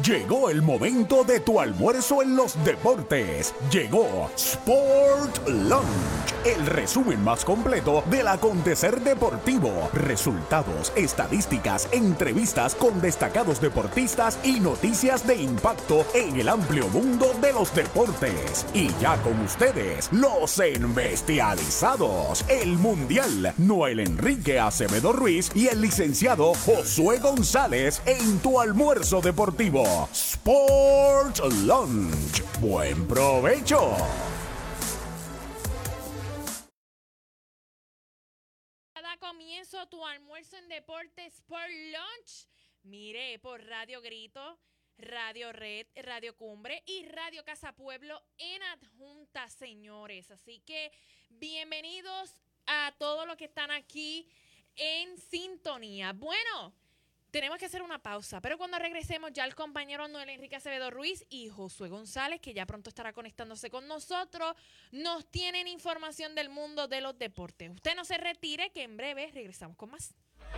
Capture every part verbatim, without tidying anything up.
Llegó el momento de tu almuerzo en los deportes. Llegó Sport Lunch, el resumen más completo del acontecer deportivo. Resultados, estadísticas, entrevistas con destacados deportistas y noticias de impacto en el amplio mundo de los deportes. Y ya con ustedes, los embestializados, el mundial Noel Enrique Acevedo Ruiz y el licenciado Josué González en tu almuerzo deportivo. Sport Lunch. Buen provecho. Da comienzo tu almuerzo en deportes Sport Lunch. Mire, por Radio Grito, Radio Red, Radio Cumbre y Radio Casa Pueblo en adjunta, señores. Así que bienvenidos a todos los que están aquí en sintonía. Bueno, tenemos que hacer una pausa, pero cuando regresemos ya el compañero Noel Enrique Acevedo Ruiz y Josué González, que ya pronto estará conectándose con nosotros, nos tienen información del mundo de los deportes. Usted no se retire, que en breve regresamos con más.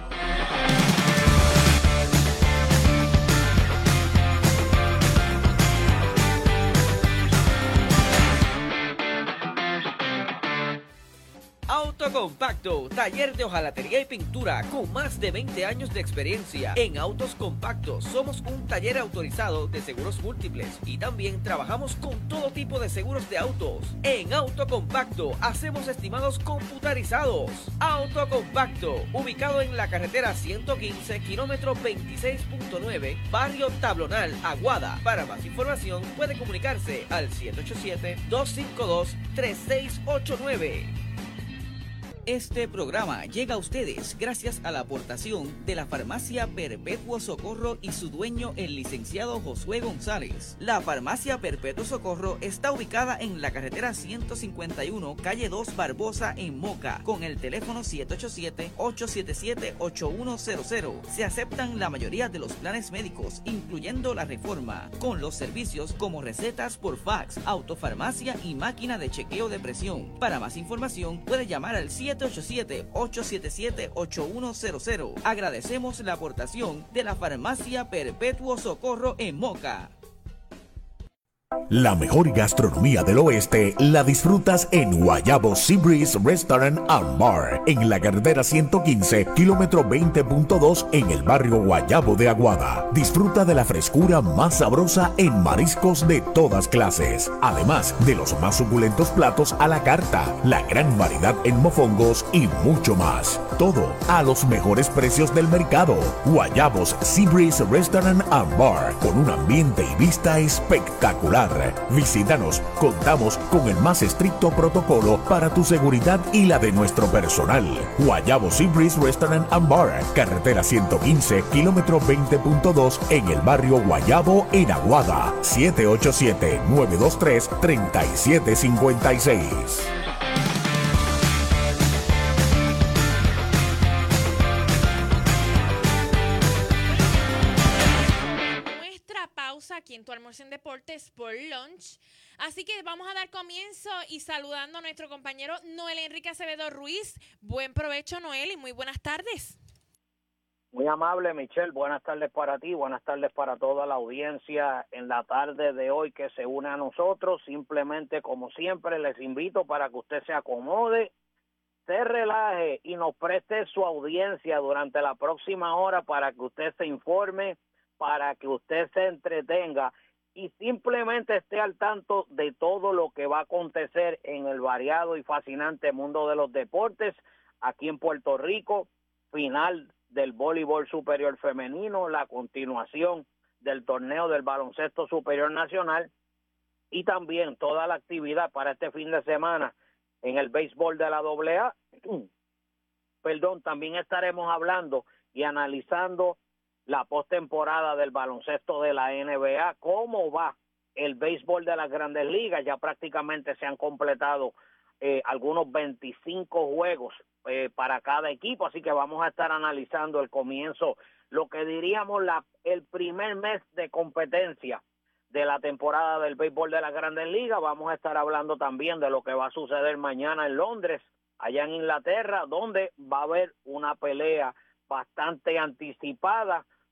Autocompacto, taller de hojalatería y pintura con más de veinte años de experiencia. En Autos Compactos somos un taller autorizado de seguros múltiples y también trabajamos con todo tipo de seguros de autos. En Autocompacto hacemos estimados computarizados. Autocompacto, ubicado en la carretera ciento quince, kilómetro veintiséis punto nueve, barrio Tablonal, Aguada. Para más información puede comunicarse al siete ocho siete, dos cinco dos, tres seis ocho nueve. Este programa llega a ustedes gracias a la aportación de la Farmacia Perpetuo Socorro y su dueño, el licenciado Josué González. La Farmacia Perpetuo Socorro está ubicada en la carretera ciento cincuenta y uno, calle dos Barbosa, en Moca, con el teléfono siete ocho siete, ocho siete siete, ocho uno cero cero. Se aceptan la mayoría de los planes médicos, incluyendo la Reforma, con los servicios como recetas por fax, autofarmacia y máquina de chequeo de presión. Para más información, puede llamar al siete ocho siete, ocho siete siete, ocho uno cero cero. Agradecemos la aportación de la Farmacia Perpetuo Socorro en Moca. La mejor gastronomía del oeste la disfrutas en Guayabo Seabreeze Restaurant and Bar, en la carretera ciento quince, kilómetro veinte punto dos, en el barrio Guayabo de Aguada. Disfruta de la frescura más sabrosa en mariscos de todas clases, además de los más suculentos platos a la carta, la gran variedad en mofongos y mucho más. Todo a los mejores precios del mercado. Guayabos Seabreeze Restaurant and Bar, con un ambiente y vista espectacular. Visítanos, contamos con el más estricto protocolo para tu seguridad y la de nuestro personal. Guayabo Seabreeze Restaurant and Bar, carretera ciento quince, kilómetro veinte punto dos, en el barrio Guayabo, en Aguada. siete ocho siete, nueve dos tres, tres siete cinco seis. Aquí en tu almuerzo en deportes Sport Lunch. Así que vamos a dar comienzo y saludando a nuestro compañero Noel Enrique Acevedo Ruiz. Buen provecho, Noel, y muy buenas tardes. Muy amable, Michelle. Buenas tardes para ti, buenas tardes para toda la audiencia en la tarde de hoy que se une a nosotros. Simplemente, como siempre, les invito para que usted se acomode, se relaje y nos preste su audiencia durante la próxima hora para que usted se informe, para que usted se entretenga y simplemente esté al tanto de todo lo que va a acontecer en el variado y fascinante mundo de los deportes aquí en Puerto Rico. Final del voleibol superior femenino, la continuación del torneo del baloncesto superior nacional y también toda la actividad para este fin de semana en el béisbol de la doble A. Perdón, también estaremos hablando y analizando la postemporada del baloncesto de la N B A, cómo va el béisbol de las Grandes Ligas. Ya prácticamente se han completado eh, algunos veinticinco juegos eh, para cada equipo, así que vamos a estar analizando el comienzo, lo que diríamos la el primer mes de competencia de la temporada del béisbol de las Grandes Ligas. Vamos a estar hablando también de lo que va a suceder mañana en Londres, allá en Inglaterra, donde va a haber una pelea bastante anticipada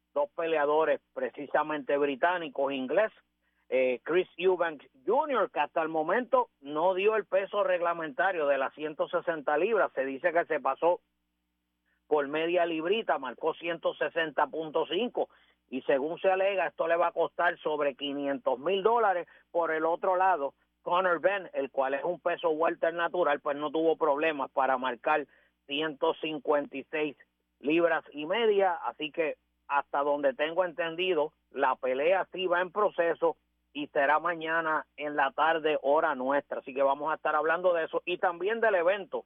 dos peleadores precisamente británicos, inglés, eh, Chris Eubanks junior, que hasta el momento no dio el peso reglamentario de las ciento sesenta libras, se dice que se pasó por media librita, marcó ciento sesenta punto cinco, y según se alega, esto le va a costar sobre quinientos mil dólares. Por el otro lado, Conor Benn, el cual es un peso welter natural, pues no tuvo problemas para marcar ciento cincuenta y seis libras y media, así que hasta donde tengo entendido, la pelea sí va en proceso y será mañana en la tarde, hora nuestra, así que vamos a estar hablando de eso y también del evento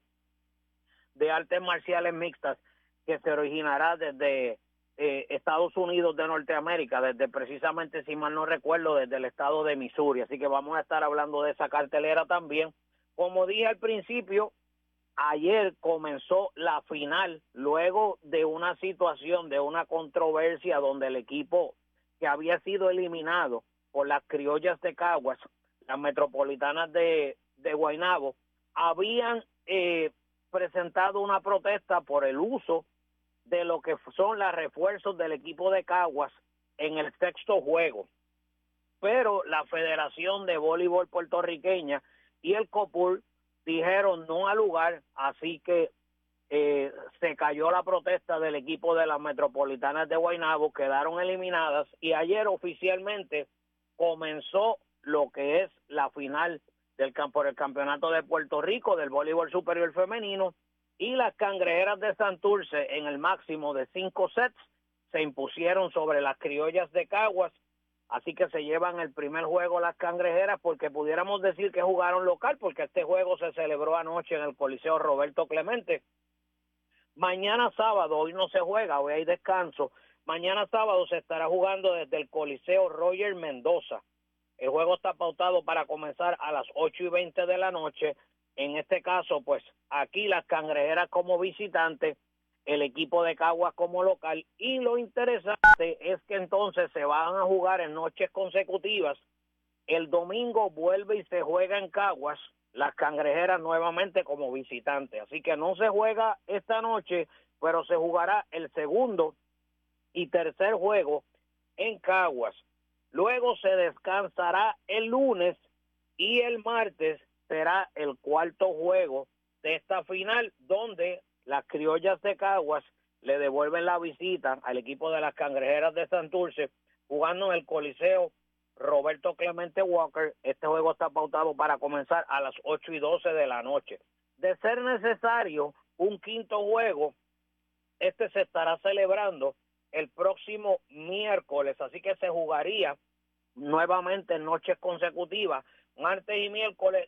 de artes marciales mixtas que se originará desde eh, Estados Unidos de Norteamérica, desde precisamente, si mal no recuerdo, desde el estado de Missouri, así que vamos a estar hablando de esa cartelera también. Como dije al principio, ayer comenzó la final, luego de una situación, de una controversia donde el equipo que había sido eliminado por las Criollas de Caguas, las Metropolitanas de, de Guaynabo, habían eh, presentado una protesta por el uso de lo que son los refuerzos del equipo de Caguas en el sexto juego. Pero la Federación de Voleibol Puertorriqueña y el COPUR dijeron no al lugar, así que eh, se cayó la protesta del equipo de las Metropolitanas de Guaynabo, quedaron eliminadas y ayer oficialmente comenzó lo que es la final del por el campeonato de Puerto Rico del voleibol superior femenino, y las Cangrejeras de Santurce en el máximo de cinco sets se impusieron sobre las Criollas de Caguas, así que se llevan el primer juego las Cangrejeras, porque pudiéramos decir que jugaron local, porque este juego se celebró anoche en el Coliseo Roberto Clemente. Mañana sábado, hoy no se juega, hoy hay descanso, mañana sábado se estará jugando desde el Coliseo Roger Mendoza. El juego está pautado para comenzar a las ocho y veinte de la noche. En este caso, pues aquí las Cangrejeras como visitantes, el equipo de Caguas como local, y lo interesante es que entonces se van a jugar en noches consecutivas. El domingo vuelve y se juega en Caguas, las Cangrejeras nuevamente como visitantes, así que no se juega esta noche, pero se jugará el segundo y tercer juego en Caguas. Luego se descansará el lunes y el martes será el cuarto juego de esta final, donde las Criollas de Caguas le devuelven la visita al equipo de las Cangrejeras de Santurce, jugando en el Coliseo Roberto Clemente Walker. Este juego está pautado para comenzar a las ocho y doce de la noche. De ser necesario un quinto juego, este se estará celebrando el próximo miércoles, así que se jugaría nuevamente en noches consecutivas, martes y miércoles,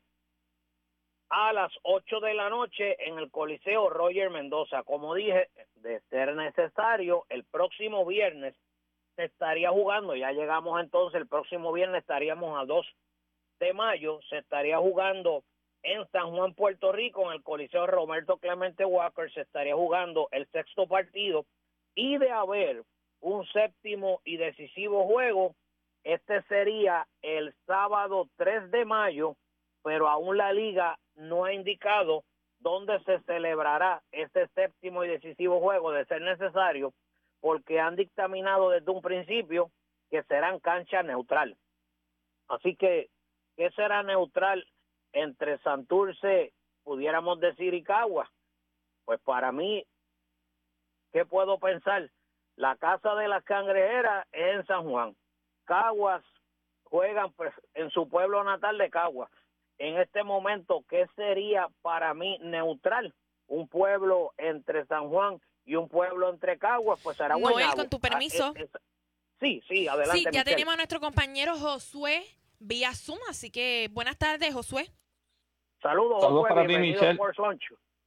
a las ocho de la noche en el Coliseo Roger Mendoza. Como dije, de ser necesario, el próximo viernes se estaría jugando, ya llegamos entonces, el próximo viernes estaríamos a dos de mayo, se estaría jugando en San Juan, Puerto Rico, en el Coliseo Roberto Clemente Walker, se estaría jugando el sexto partido, y de haber un séptimo y decisivo juego, este sería el sábado tres de mayo, pero aún la liga no ha indicado dónde se celebrará este séptimo y decisivo juego, de ser necesario, porque han dictaminado desde un principio que será en cancha neutral. Así que, ¿qué será neutral entre Santurce, pudiéramos decir, y Caguas? Pues para mí, ¿qué puedo pensar? La casa de las Cangrejeras es en San Juan. Caguas juegan en su pueblo natal de Caguas. En este momento, ¿qué sería para mí neutral? Un pueblo entre San Juan y un pueblo entre Caguas, pues será Guaynabo. Noel, con tu permiso. Ah, es, es, sí, sí, adelante. Sí, ya Michelle. tenemos a nuestro compañero Josué vía Zoom, así que buenas tardes, Josué. Saludos, Saludos Josué, para ti, Michelle. Sports Lunch.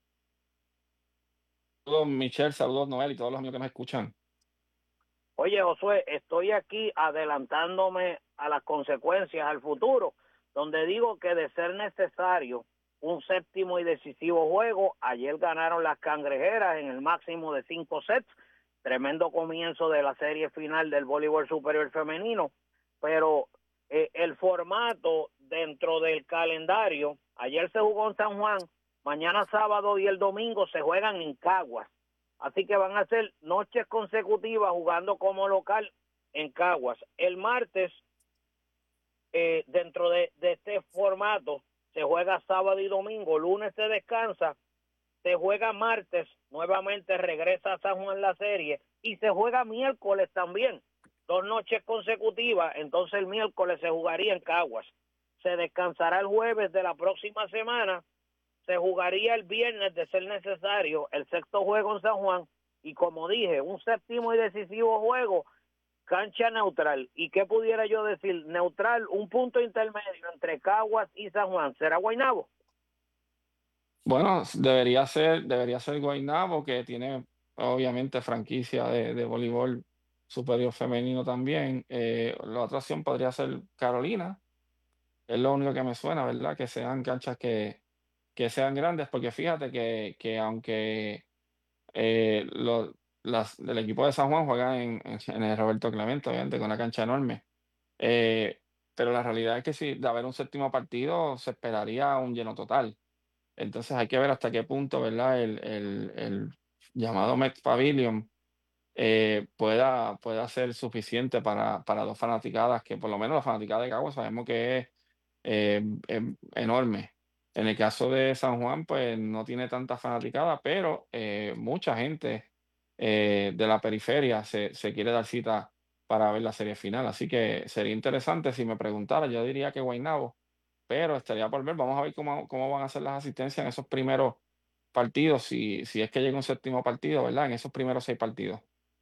Saludos, Michelle, saludos, Noel, y todos los amigos que me escuchan. Oye, Josué, estoy aquí adelantándome a las consecuencias, al futuro, donde digo que de ser necesario un séptimo y decisivo juego, ayer ganaron las Cangrejeras en el máximo de cinco sets, tremendo comienzo de la serie final del voleibol superior femenino, pero eh, el formato dentro del calendario, ayer se jugó en San Juan, mañana sábado y el domingo se juegan en Caguas. Así que van a ser noches consecutivas jugando como local en Caguas. El martes, eh, dentro de, de este formato, se juega sábado y domingo, lunes se descansa, se juega martes, nuevamente regresa a San Juan la serie, y se juega miércoles también, dos noches consecutivas. Entonces el miércoles se jugaría en Caguas, se descansará el jueves de la próxima semana, se jugaría el viernes de ser necesario el sexto juego en San Juan, y como dije, un séptimo y decisivo juego, cancha neutral. ¿Y qué pudiera yo decir? Neutral, un punto intermedio entre Caguas y San Juan. ¿Será Guaynabo? Bueno, debería ser, debería ser Guaynabo, que tiene obviamente franquicia de, de voleibol superior femenino también. Eh, la otra opción podría ser Carolina, es lo único que me suena, ¿verdad? Que sean canchas que, que sean grandes, porque fíjate que, que aunque eh, lo- las, el equipo de San Juan juega en, en, en el Roberto Clemente, obviamente, con una cancha enorme. Eh, pero la realidad es que si de haber un séptimo partido, se esperaría un lleno total. Entonces hay que ver hasta qué punto, ¿verdad? El, el, el llamado Met Pavilion eh, pueda, pueda ser suficiente para, para dos fanaticadas, que por lo menos la fanaticada de Cagua sabemos que es eh, em- enorme. En el caso de San Juan, pues no tiene tanta fanaticada, pero eh, mucha gente eh, de la periferia se, se quiere dar cita para ver la serie final. Así que sería interesante si me preguntara, yo diría que Guaynabo, pero estaría por ver. Vamos a ver cómo, cómo van a ser las asistencias en esos primeros partidos, si, si es que llega un séptimo partido, ¿verdad? En esos primeros seis partidos.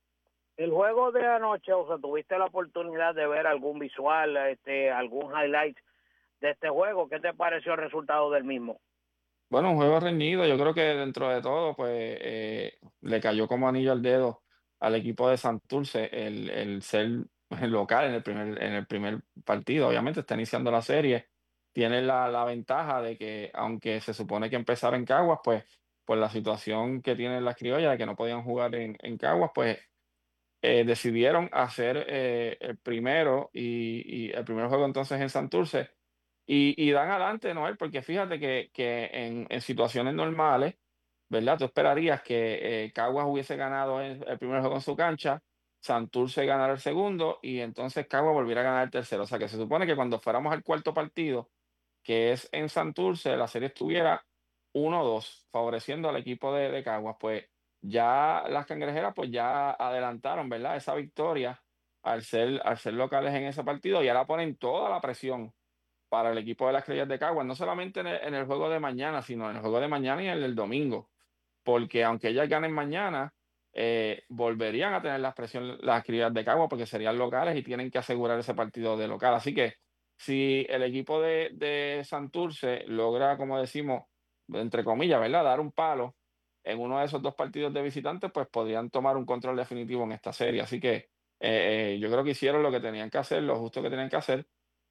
El juego de anoche, o sea, tuviste la oportunidad de ver algún visual, este, algún highlight de este juego. ¿Qué te pareció el resultado del mismo? Bueno, un juego reñido, yo creo que dentro de todo, pues eh, le cayó como anillo al dedo al equipo de Santurce el, el ser local en el primer, en el primer partido. Obviamente está iniciando la serie, tiene la, la ventaja de que, aunque se supone que empezara en Caguas, pues por la situación que tienen las criollas de que no podían jugar en, en Caguas, pues eh, decidieron hacer eh, el primero y, y el primer juego entonces en Santurce y, y dan adelante, Noel, porque fíjate que, que en, en situaciones normales, ¿verdad? Tú esperarías que eh, Caguas hubiese ganado el, el primer juego en su cancha, Santurce ganara el segundo y entonces Caguas volviera a ganar el tercero. O sea que se supone que cuando fuéramos al cuarto partido, que es en Santurce, la serie estuviera uno dos, favoreciendo al equipo de, de Caguas. Pues ya las cangrejeras pues ya adelantaron, ¿verdad? Esa victoria al ser, al ser locales en ese partido y ahora ponen toda la presión para el equipo de las Estrellas de Caguas, no solamente en el, en el juego de mañana, sino en el juego de mañana y en el del domingo, porque aunque ellas ganen mañana, eh, volverían a tener la presión las Estrellas de Caguas porque serían locales y tienen que asegurar ese partido de local. Así que si el equipo de, de Santurce logra, como decimos, entre comillas, ¿verdad? Dar un palo en uno de esos dos partidos de visitantes, pues podrían tomar un control definitivo en esta serie. Así que eh, eh, yo creo que hicieron lo que tenían que hacer, lo justo que tenían que hacer.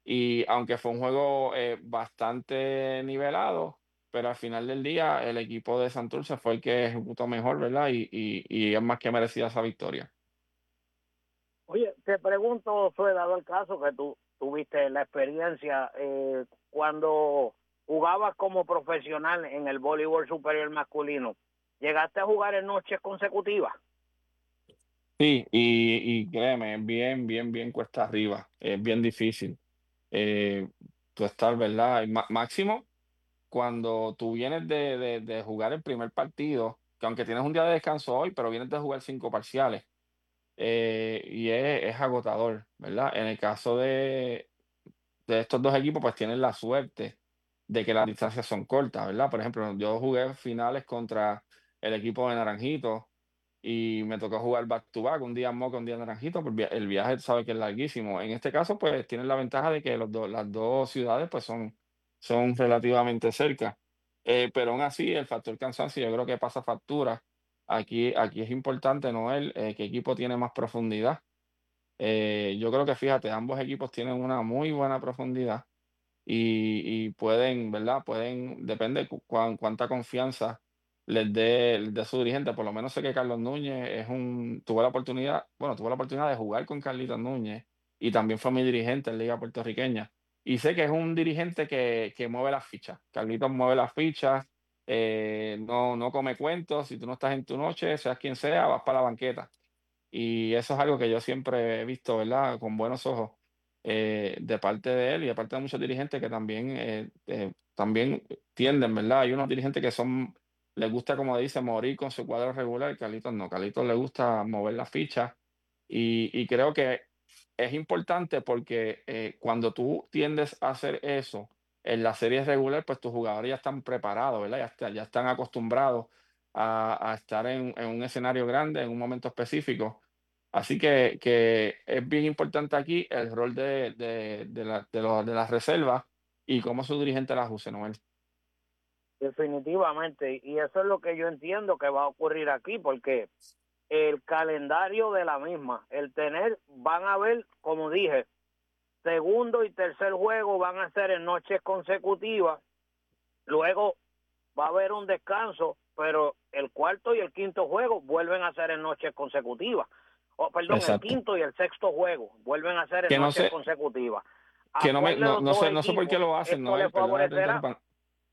Y aunque fue un juego eh, bastante nivelado, pero al final del día el equipo de Santurce fue el que ejecutó mejor, ¿verdad? Y, y, y es más que merecida esa victoria. Oye, te pregunto, fue dado el caso que tú tuviste la experiencia eh, cuando jugabas como profesional en el voleibol superior masculino, ¿llegaste a jugar en noches consecutivas? Sí, y, y créeme, es bien, bien, bien cuesta arriba, es bien difícil. Eh, tú estar, ¿verdad? Y má- máximo cuando tú vienes de, de, de jugar el primer partido, que aunque tienes un día de descanso hoy, pero vienes de jugar cinco parciales, eh, y es, es agotador, ¿verdad? En el caso de, de estos dos equipos, pues tienen la suerte de que las distancias son cortas, ¿verdad? Por ejemplo, yo jugué finales contra el equipo de Naranjito y me tocó jugar back to back, un día en Moca, un día en Naranjito, pues via- el viaje sabe que es larguísimo. En este caso, pues tienen la ventaja de que los dos- las dos ciudades pues son, son relativamente cerca. Eh, pero aún así, el factor cansancio yo creo que pasa factura. Aquí, aquí es importante, Noel, eh, qué equipo tiene más profundidad. Eh, yo creo que fíjate, ambos equipos tienen una muy buena profundidad y, y pueden, ¿verdad? Pueden, depende cu- cuán- cuánta confianza les dé, les dé su dirigente. Por lo menos sé que Carlos Núñez es un, tuvo la oportunidad, bueno, tuvo la oportunidad de jugar con Carlitos Núñez y también fue mi dirigente en Liga Puertorriqueña. Y sé que es un dirigente que, que mueve las fichas. Carlitos mueve las fichas, eh, no, no come cuentos. Si tú no estás en tu noche, seas quien sea, vas para la banqueta. Y eso es algo que yo siempre he visto, ¿verdad? Con buenos ojos eh, de parte de él y de parte de muchos dirigentes que también, eh, eh, también tienden, ¿verdad? Hay unos dirigentes que son, les gusta, como dice, morir con su cuadro regular. Y Carlitos no, Carlitos le gusta mover las fichas. Y, y creo que es importante porque eh, cuando tú tiendes a hacer eso en la serie regular, pues tus jugadores ya están preparados, ¿verdad? Ya, está- ya están acostumbrados a, a estar en, en un escenario grande, en un momento específico. Así que, que es bien importante aquí el rol de, de, de, la- de los- de las reservas y cómo su dirigente las use, Noel. Definitivamente, y eso es lo que yo entiendo que va a ocurrir aquí, porque el calendario de la misma, el tener, van a ver, como dije, segundo y tercer juego van a ser en noches consecutivas, luego va a haber un descanso, pero el cuarto y el quinto juego vuelven a ser en noches consecutivas. O, perdón, el Exacto. quinto y el sexto juego vuelven a ser en Que no noches sé, consecutivas. ¿A que no me, cuál de no, los no dos sé, no sé por qué equipos lo hacen, esto le Noel, perdona que te favorecerá? interrumpa.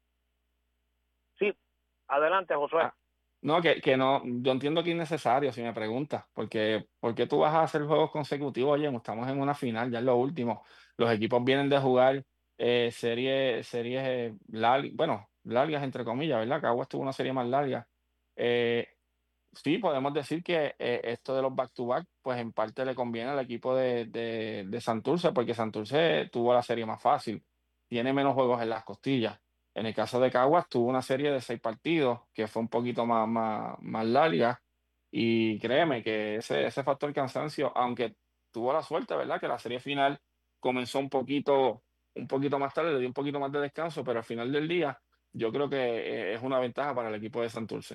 Sí, adelante, Josué. Ah, no, que, que no, yo entiendo que es innecesario si me preguntas, porque, porque tú vas a hacer juegos consecutivos, oye, estamos en una final, ya es lo último. Los equipos vienen de jugar eh, series, series eh, lar- bueno, largas entre comillas, ¿verdad? Caguas tuvo una serie más larga. Eh, sí, podemos decir que eh, esto de los back-to-back, pues en parte le conviene al equipo de, de, de Santurce, porque Santurce tuvo la serie más fácil, tiene menos juegos en las costillas. En el caso de Caguas tuvo una serie de seis partidos que fue un poquito más, más, más larga y créeme que ese, ese factor cansancio, aunque tuvo la suerte, ¿verdad? Que la serie final comenzó un poquito, un poquito más tarde, le dio un poquito más de descanso, pero al final del día yo creo que eh, es una ventaja para el equipo de Santurce.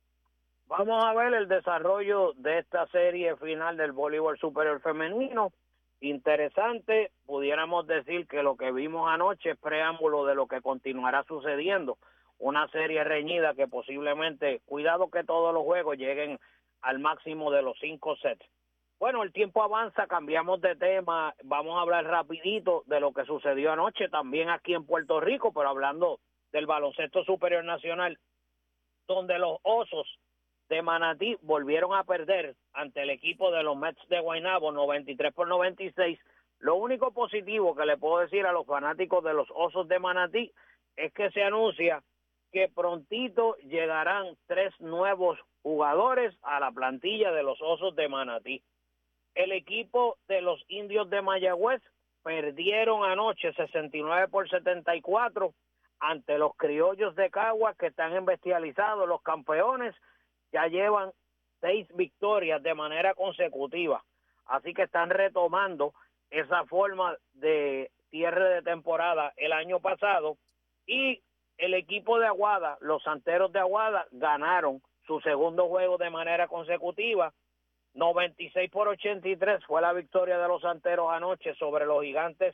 Vamos a ver el desarrollo de esta serie final del voleibol superior femenino. Interesante, pudiéramos decir que lo que vimos anoche es preámbulo de lo que continuará sucediendo. Una serie reñida que posiblemente, cuidado que todos los juegos lleguen al máximo de los cinco sets. Bueno, el tiempo avanza, cambiamos de tema, vamos a hablar rapidito de lo que sucedió anoche también aquí en Puerto Rico, pero hablando del baloncesto superior nacional, donde los Osos de Manatí volvieron a perder ante el equipo de los Mets de Guaynabo noventa y tres por noventa y seis. Lo único positivo que le puedo decir a los fanáticos de los Osos de Manatí es que se anuncia que prontito llegarán tres nuevos jugadores a la plantilla de los Osos de Manatí. El equipo de los Indios de Mayagüez perdieron anoche sesenta y nueve por setenta y cuatro ante los Criollos de Caguas, que están embestializados, los campeones. Ya llevan seis victorias de manera consecutiva, así que están retomando esa forma de cierre de temporada el año pasado. Y el equipo de Aguada, los Santeros de Aguada, ganaron su segundo juego de manera consecutiva. noventa y seis por ochenta y tres fue la victoria de los Santeros anoche sobre los Gigantes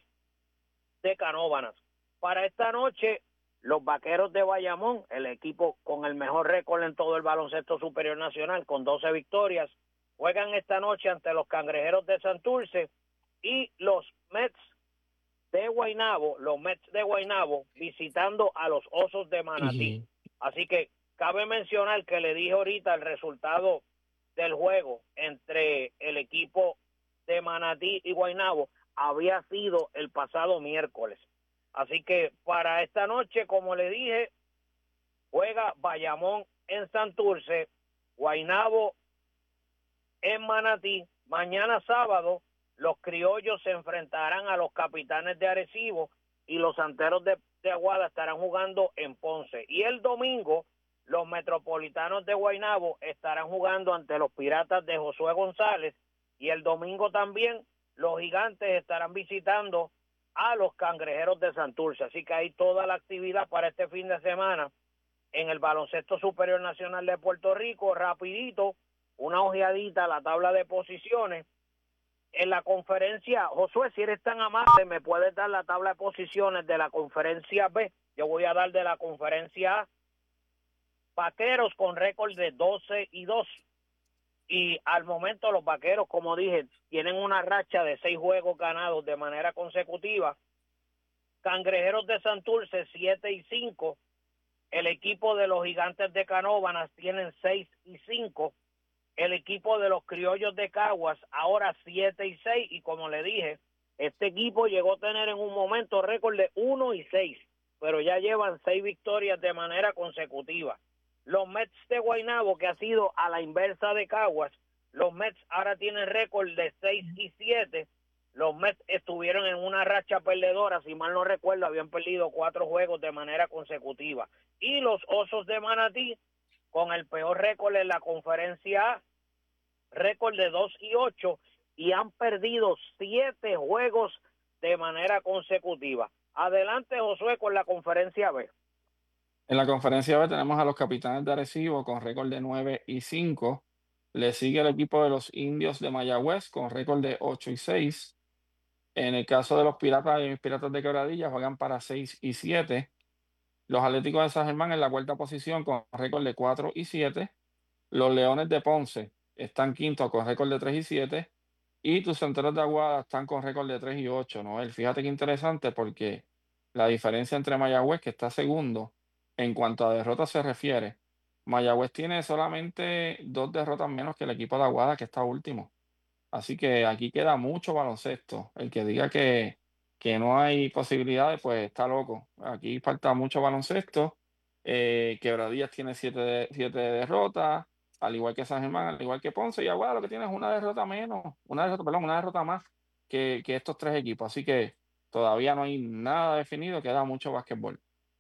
de Canóvanas. Para esta noche, los Vaqueros de Bayamón, el equipo con el mejor récord en todo el baloncesto superior nacional, con doce victorias, juegan esta noche ante los Cangrejeros de Santurce, y los Mets de Guaynabo, los Mets de Guaynabo visitando a los Osos de Manatí. Y, Así que cabe mencionar que le dije ahorita el resultado del juego entre el equipo de Manatí y Guaynabo había sido el pasado miércoles. Así que para esta noche, como le dije, juega Bayamón en Santurce, Guaynabo en Manatí. Mañana sábado, los Criollos se enfrentarán a los Capitanes de Arecibo y los Santeros de, de Aguada estarán jugando en Ponce. Y el domingo, los Metropolitanos de Guaynabo estarán jugando ante los Piratas de Josué González, y el domingo también los Gigantes estarán visitando a los Cangrejeros de Santurce. Así que hay toda la actividad para este fin de semana en el baloncesto superior nacional de Puerto Rico. Rapidito, una ojeadita a la tabla de posiciones. En la conferencia, Josué, si eres tan amable, me puedes dar la tabla de posiciones de la conferencia B. Yo voy a dar de la conferencia A. Vaqueros con récord de doce y dos. Y al momento los Vaqueros, como dije, tienen una racha de seis juegos ganados de manera consecutiva. Cangrejeros de Santurce, siete y cinco. El equipo de los Gigantes de Canóvanas tienen seis y cinco. El equipo de los Criollos de Caguas ahora siete y seis. Y como le dije, este equipo llegó a tener en un momento récord de uno y seis, pero ya llevan seis victorias de manera consecutiva. Los Mets de Guaynabo, que ha sido a la inversa de Caguas, los Mets ahora tienen récord de seis y siete. Los Mets estuvieron en una racha perdedora, si mal no recuerdo, habían perdido cuatro juegos de manera consecutiva. Y los Osos de Manatí, con el peor récord en la Conferencia A, récord de dos y ocho, y han perdido siete juegos de manera consecutiva. Adelante, Josué, con la Conferencia B. En la Conferencia B tenemos a los Capitanes de Arecibo con récord de nueve y cinco. Le sigue el equipo de los Indios de Mayagüez con récord de ocho y seis. En el caso de los Piratas y Piratas de Quebradilla juegan para seis y siete. Los Atléticos de San Germán en la cuarta posición con récord de cuatro y siete. Los Leones de Ponce están quintos con récord de tres y siete. Y tus Centeros de Aguada están con récord de tres y ocho, Noel. Fíjate qué interesante, porque la diferencia entre Mayagüez, que está segundo, en cuanto a derrotas se refiere, Mayagüez tiene solamente dos derrotas menos que el equipo de Aguada, que está último. Así que aquí queda mucho baloncesto. El que diga que, que no hay posibilidades, pues está loco. Aquí falta mucho baloncesto. Eh, Quebradillas tiene siete, de- siete derrotas, al igual que San Germán, al igual que Ponce, y Aguada lo que tiene es una derrota menos, una derrota, perdón, una derrota más que, que estos tres equipos. Así que todavía no hay nada definido, queda mucho básquetbol.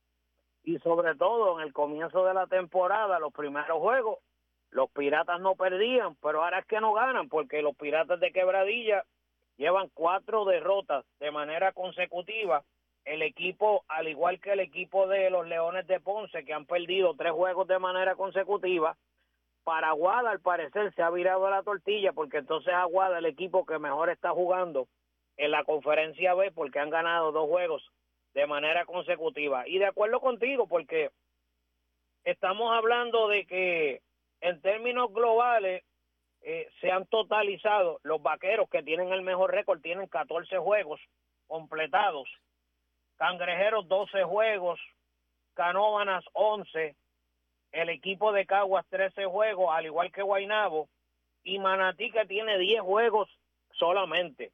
Y sobre todo en el comienzo de la temporada, los primeros juegos, los Piratas no perdían, pero ahora es que no ganan, porque los Piratas de Quebradilla llevan cuatro derrotas de manera consecutiva. El equipo, al igual que el equipo de los Leones de Ponce, que han perdido tres juegos de manera consecutiva, para Aguada al parecer se ha virado la tortilla, porque entonces Aguada, el equipo que mejor está jugando en la Conferencia B, porque han ganado dos juegos de manera consecutiva. Y de acuerdo contigo, porque estamos hablando de que en términos globales eh, se han totalizado los Vaqueros, que tienen el mejor récord, tienen catorce juegos completados, Cangrejeros doce juegos, Canóvanas once, el equipo de Caguas trece juegos, al igual que Guaynabo, y Manatí, que tiene diez juegos solamente.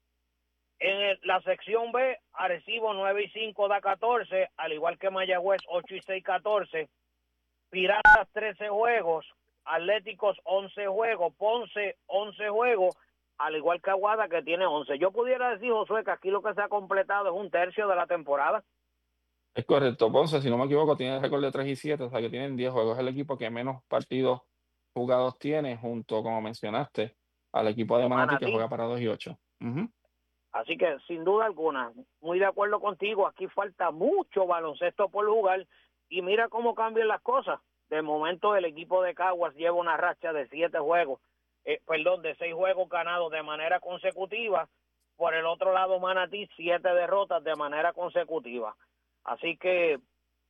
En el, la sección B, Arecibo nueve y cinco da catorce, al igual que Mayagüez ocho y seis, catorce. Piratas trece juegos, Atléticos once juegos, Ponce once juegos, al igual que Aguada, que tiene once. Yo pudiera decir, Josué, que aquí lo que se ha completado es un tercio de la temporada. Es correcto, Ponce, si no me equivoco, tiene el récord de tres y siete, o sea que tienen diez juegos. Es el equipo que menos partidos jugados tiene, junto, como mencionaste, al equipo de Manatí, que Manatí. juega para dos y ocho. Uh-huh. Así que, sin duda alguna, muy de acuerdo contigo, aquí falta mucho baloncesto por jugar, y mira cómo cambian las cosas. De momento el equipo de Caguas lleva una racha de siete juegos, eh, perdón, de seis juegos ganados de manera consecutiva. Por el otro lado, Manatí, siete derrotas de manera consecutiva. Así que,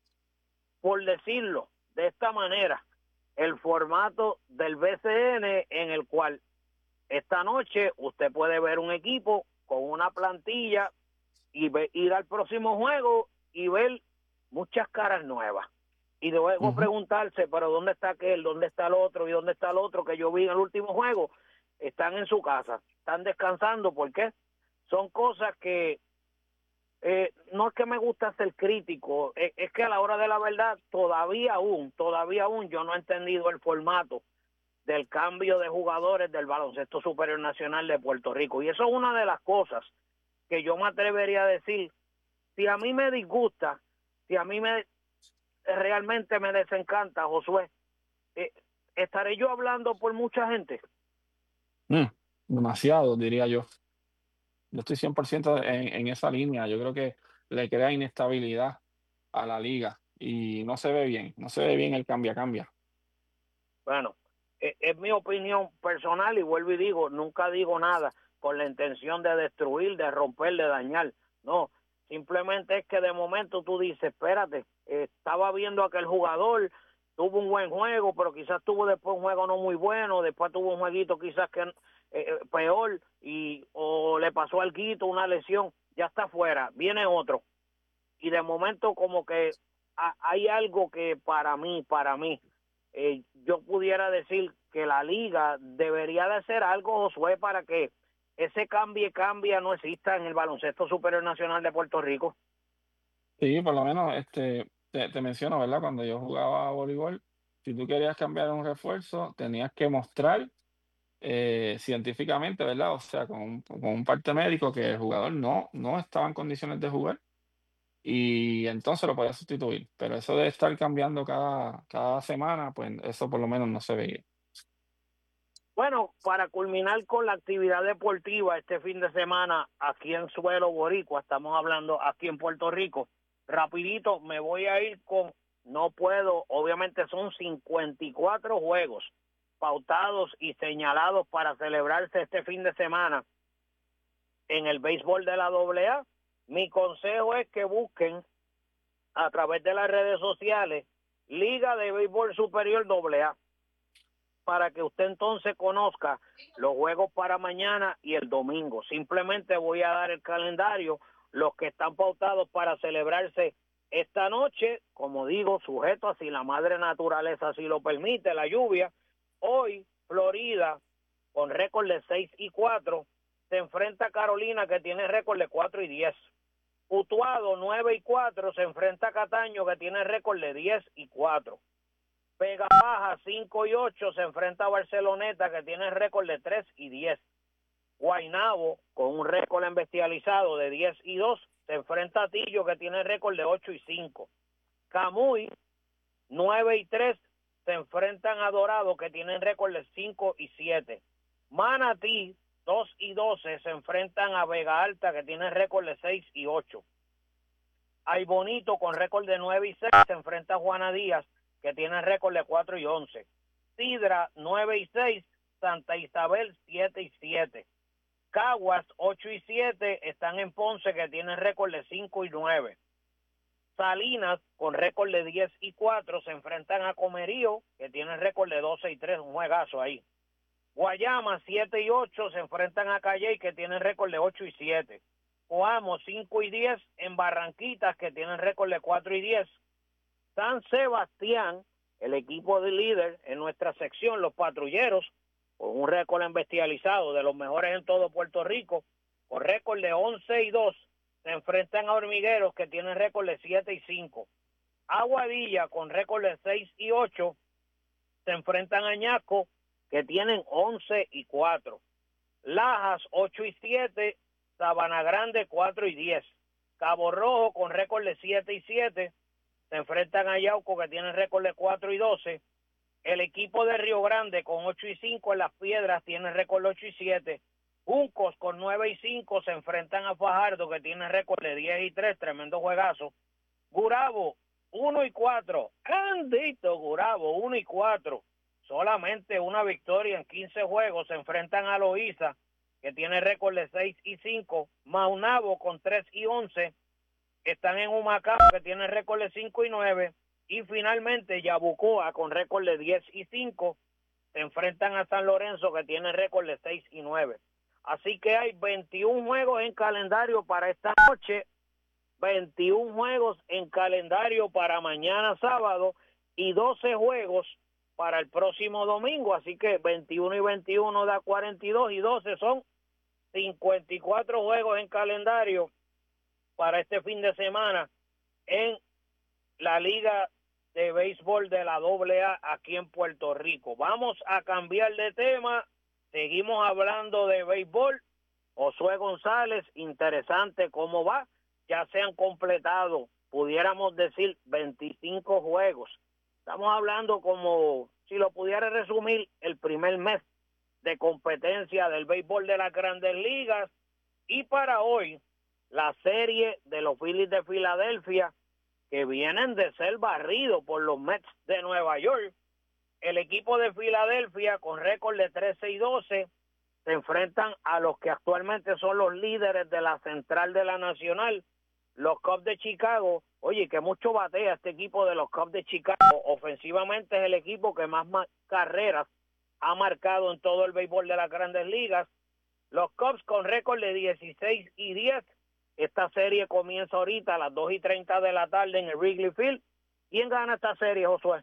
por decirlo de esta manera, el formato del B C N, en el cual esta noche usted puede ver un equipo con una plantilla y ve, ir al próximo juego y ver muchas caras nuevas. Y luego uh-huh. preguntarse, pero ¿dónde está aquel? ¿Dónde está el otro? ¿Y dónde está el otro que yo vi en el último juego? Están en su casa, están descansando. ¿Por qué? Son cosas que eh, no es que me gusta ser crítico, es, es que a la hora de la verdad todavía aún, todavía aún yo no he entendido el formato del cambio de jugadores del Baloncesto Superior Nacional de Puerto Rico. Y eso es una de las cosas que yo me atrevería a decir, si a mí me disgusta, si a mí me realmente me desencanta, Josué, eh, ¿estaré yo hablando por mucha gente? Mm, demasiado, diría yo. Yo estoy cien por ciento en, en esa línea. Yo creo que le crea inestabilidad a la liga y no se ve bien, no se ve bien el cambia-cambia. Bueno, es, es mi opinión personal y vuelvo y digo, nunca digo nada con la intención de destruir, de romper, de dañar. No, simplemente es que de momento tú dices, espérate, eh, estaba viendo a aquel jugador, tuvo un buen juego, pero quizás tuvo después un juego no muy bueno, después tuvo un jueguito quizás que eh, peor, y o le pasó algo, una lesión, ya está fuera, viene otro. Y de momento como que a, hay algo que para mí, para mí, eh, yo pudiera decir que la liga debería de hacer algo, Josué, para que ese cambie, cambia no exista en el baloncesto superior nacional de Puerto Rico. Sí, por lo menos este, te, te menciono, ¿verdad? Cuando yo jugaba a voleibol, si tú querías cambiar un refuerzo, tenías que mostrar eh, científicamente, ¿verdad? O sea, con un, con un parte médico que el jugador no, no estaba en condiciones de jugar y entonces lo podía sustituir. Pero eso de estar cambiando cada, cada semana, pues eso por lo menos no se veía. Bueno, para culminar con la actividad deportiva este fin de semana aquí en suelo boricua, estamos hablando aquí en Puerto Rico, rapidito me voy a ir con, no puedo, obviamente son cincuenta y cuatro juegos pautados y señalados para celebrarse este fin de semana en el béisbol de la doble A. Mi consejo es que busquen a través de las redes sociales Liga de Béisbol Superior doble A, para que usted entonces conozca los juegos para mañana y el domingo. Simplemente voy a dar el calendario, los que están pautados para celebrarse esta noche, como digo, sujeto a si la madre naturaleza así lo permite, la lluvia. Hoy, Florida, con récord de seis y cuatro, se enfrenta a Carolina, que tiene récord de cuatro y diez. Utuado, nueve y cuatro, se enfrenta a Cataño, que tiene récord de diez y cuatro. Vega Baja, cinco y ocho, se enfrenta a Barceloneta, que tiene récord de tres y diez. Guaynabo, con un récord en bestializado de diez y dos, se enfrenta a Tillo, que tiene récord de ocho y cinco. Camuy, nueve y tres, se enfrentan a Dorado, que tienen récord de cinco y siete. Manatí, dos y doce, se enfrentan a Vega Alta, que tiene récord de seis y ocho. Ay Bonito, con récord de nueve y seis, se enfrenta a Juana Díaz, que tiene récord de cuatro y once. Sidra, nueve y seis, Santa Isabel, siete y siete. Caguas, ocho y siete, están en Ponce, que tienen récord de cinco y nueve. Salinas, con récord de diez y cuatro, se enfrentan a Comerío, que tiene récord de doce y tres, un juegazo ahí. Guayama, siete y ocho, se enfrentan a Calley, que tienen récord de ocho y siete. Coamo, cinco y diez, en Barranquitas, que tienen récord de cuatro y diez. San Sebastián, el equipo de líder en nuestra sección, los patrulleros, con un récord en bestializado de los mejores en todo Puerto Rico, con récord de once y dos, se enfrentan a Hormigueros, que tienen récord de siete y cinco. Aguadilla, con récord de seis y ocho, se enfrentan a Ñasco, que tienen once y cuatro. Lajas, ocho y siete, Sabana Grande, cuatro y diez. Cabo Rojo, con récord de siete y siete, se enfrentan a Yauco, que tienen récord de cuatro y doce. El equipo de Río Grande, con ocho y cinco, en Las Piedras, tiene récord de ocho y siete. Juncos, con nueve y cinco, se enfrentan a Fajardo, que tiene récord de diez y tres, tremendo juegazo. Gurabo, uno y cuatro, Andito Gurabo, uno y cuatro, solamente una victoria en quince juegos, se enfrentan a Loíza, que tiene récord de seis y cinco. Maunabo, con tres y once, están en Humacao, que tiene récord de cinco y nueve, y finalmente Yabucoa, con récord de diez y cinco, se enfrentan a San Lorenzo, que tiene récord de seis y nueve. Así que hay veintiún juegos en calendario para esta noche, veintiún juegos en calendario para mañana sábado y doce juegos para el próximo domingo. Así que veintiuno y veintiuno da cuarenta y dos, y doce son cincuenta y cuatro juegos en calendario para este fin de semana en la Liga de Béisbol de la doble A aquí en Puerto Rico. Vamos a cambiar de tema, seguimos hablando de béisbol. Josué González, interesante cómo va, ya se han completado, pudiéramos decir, veinticinco juegos. Estamos hablando, como si lo pudiera resumir, el primer mes de competencia del béisbol de las Grandes Ligas. Y para hoy, la serie de los Phillies de Filadelfia, que vienen de ser barridos por los Mets de Nueva York. El equipo de Filadelfia, con récord de trece y doce, se enfrentan a los que actualmente son los líderes de la central de la Nacional, los Cubs de Chicago. Oye, que mucho batea este equipo de los Cubs de Chicago. Ofensivamente es el equipo que más carreras ha marcado en todo el béisbol de las Grandes Ligas. Los Cubs con récord de dieciséis y diez. Esta serie comienza ahorita a las dos y treinta de la tarde en el Wrigley Field. ¿Quién gana esta serie, Josué?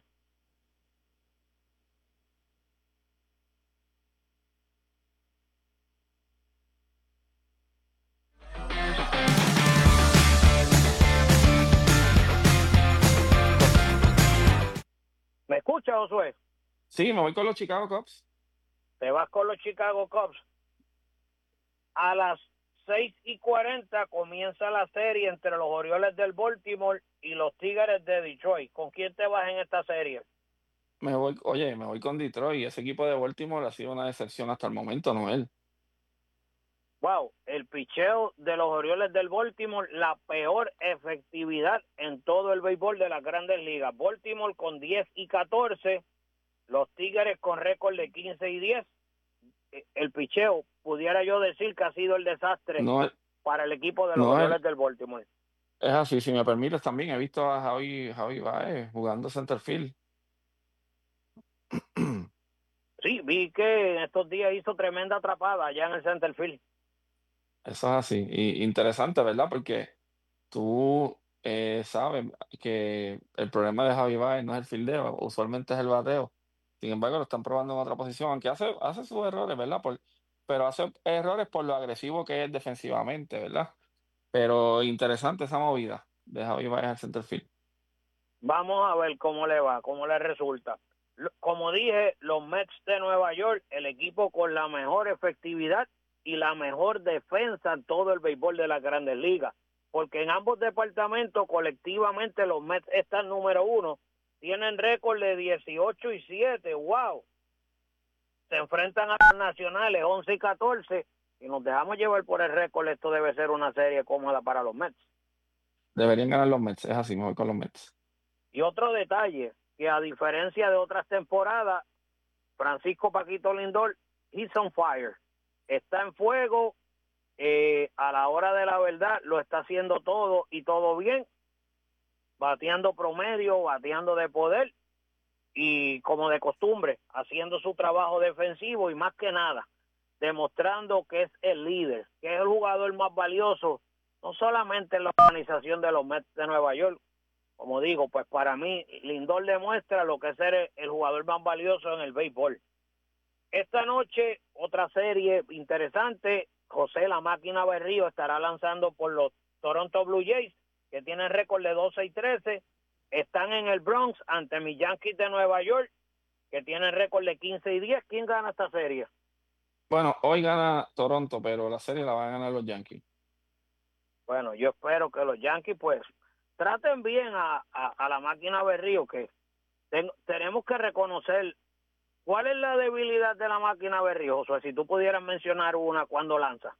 ¿Me escucha, Josué? Sí, me voy con los Chicago Cubs. Te vas con los Chicago Cubs. A las seis y cuarenta comienza la serie entre los Orioles del Baltimore y los Tigres de Detroit. ¿Con quién te vas en esta serie? Me voy, oye, me voy con Detroit. Ese equipo de Baltimore ha sido una decepción hasta el momento, Noel. Wow, el picheo de los Orioles del Baltimore, la peor efectividad en todo el béisbol de las Grandes Ligas. Baltimore con diez y catorce, los Tigres con récord de quince y diez. El picheo, pudiera yo decir que ha sido el desastre No, para el equipo de los no Orioles es, del Baltimore. es así, si me permites también, he visto a Javi, Javi Baez jugando center field. Sí, vi que en estos días hizo tremenda atrapada allá en el center field. Eso es así. Y interesante, ¿verdad? Porque tú eh, sabes que el problema de Javi Baez no es el fildeo, usualmente es el bateo. Sin embargo, lo están probando en otra posición, aunque hace, hace sus errores, ¿verdad? Por, pero hace errores por lo agresivo que es defensivamente, ¿verdad? Pero interesante esa movida de Javi Baez al center field. Vamos a ver cómo le va, cómo le resulta. Como dije, los Mets de Nueva York, el equipo con la mejor efectividad y la mejor defensa en todo el béisbol de las Grandes Ligas, porque en ambos departamentos colectivamente los Mets están número uno, tienen récord de dieciocho y siete, wow. Se enfrentan a los nacionales once y catorce y nos dejamos llevar por el récord. Esto debe ser una serie cómoda para los Mets. Deberían ganar los Mets, es así, me voy con los Mets. Y otro detalle, que a diferencia de otras temporadas, Francisco Paquito Lindor, he's on fire. Está en fuego, eh, a la hora de la verdad lo está haciendo todo y todo bien, bateando promedio, bateando de poder y como de costumbre, haciendo su trabajo defensivo y más que nada, demostrando que es el líder, que es el jugador más valioso, no solamente en la organización de los Mets de Nueva York. Como digo, pues para mí Lindor demuestra lo que es ser el jugador más valioso en el béisbol. Esta noche, otra serie interesante, José La Máquina Berrío estará lanzando por los Toronto Blue Jays, que tienen récord de doce y trece, están en el Bronx ante mis Yankees de Nueva York, que tienen récord de quince y diez. ¿Quién gana esta serie? Bueno, hoy gana Toronto, pero la serie la van a ganar los Yankees. Bueno, yo espero que los Yankees pues traten bien a, a, a La Máquina Berrío, que ten, tenemos que reconocer cuál es la debilidad de La Máquina Berrío. O sea, si tú pudieras mencionar una cuando lanza.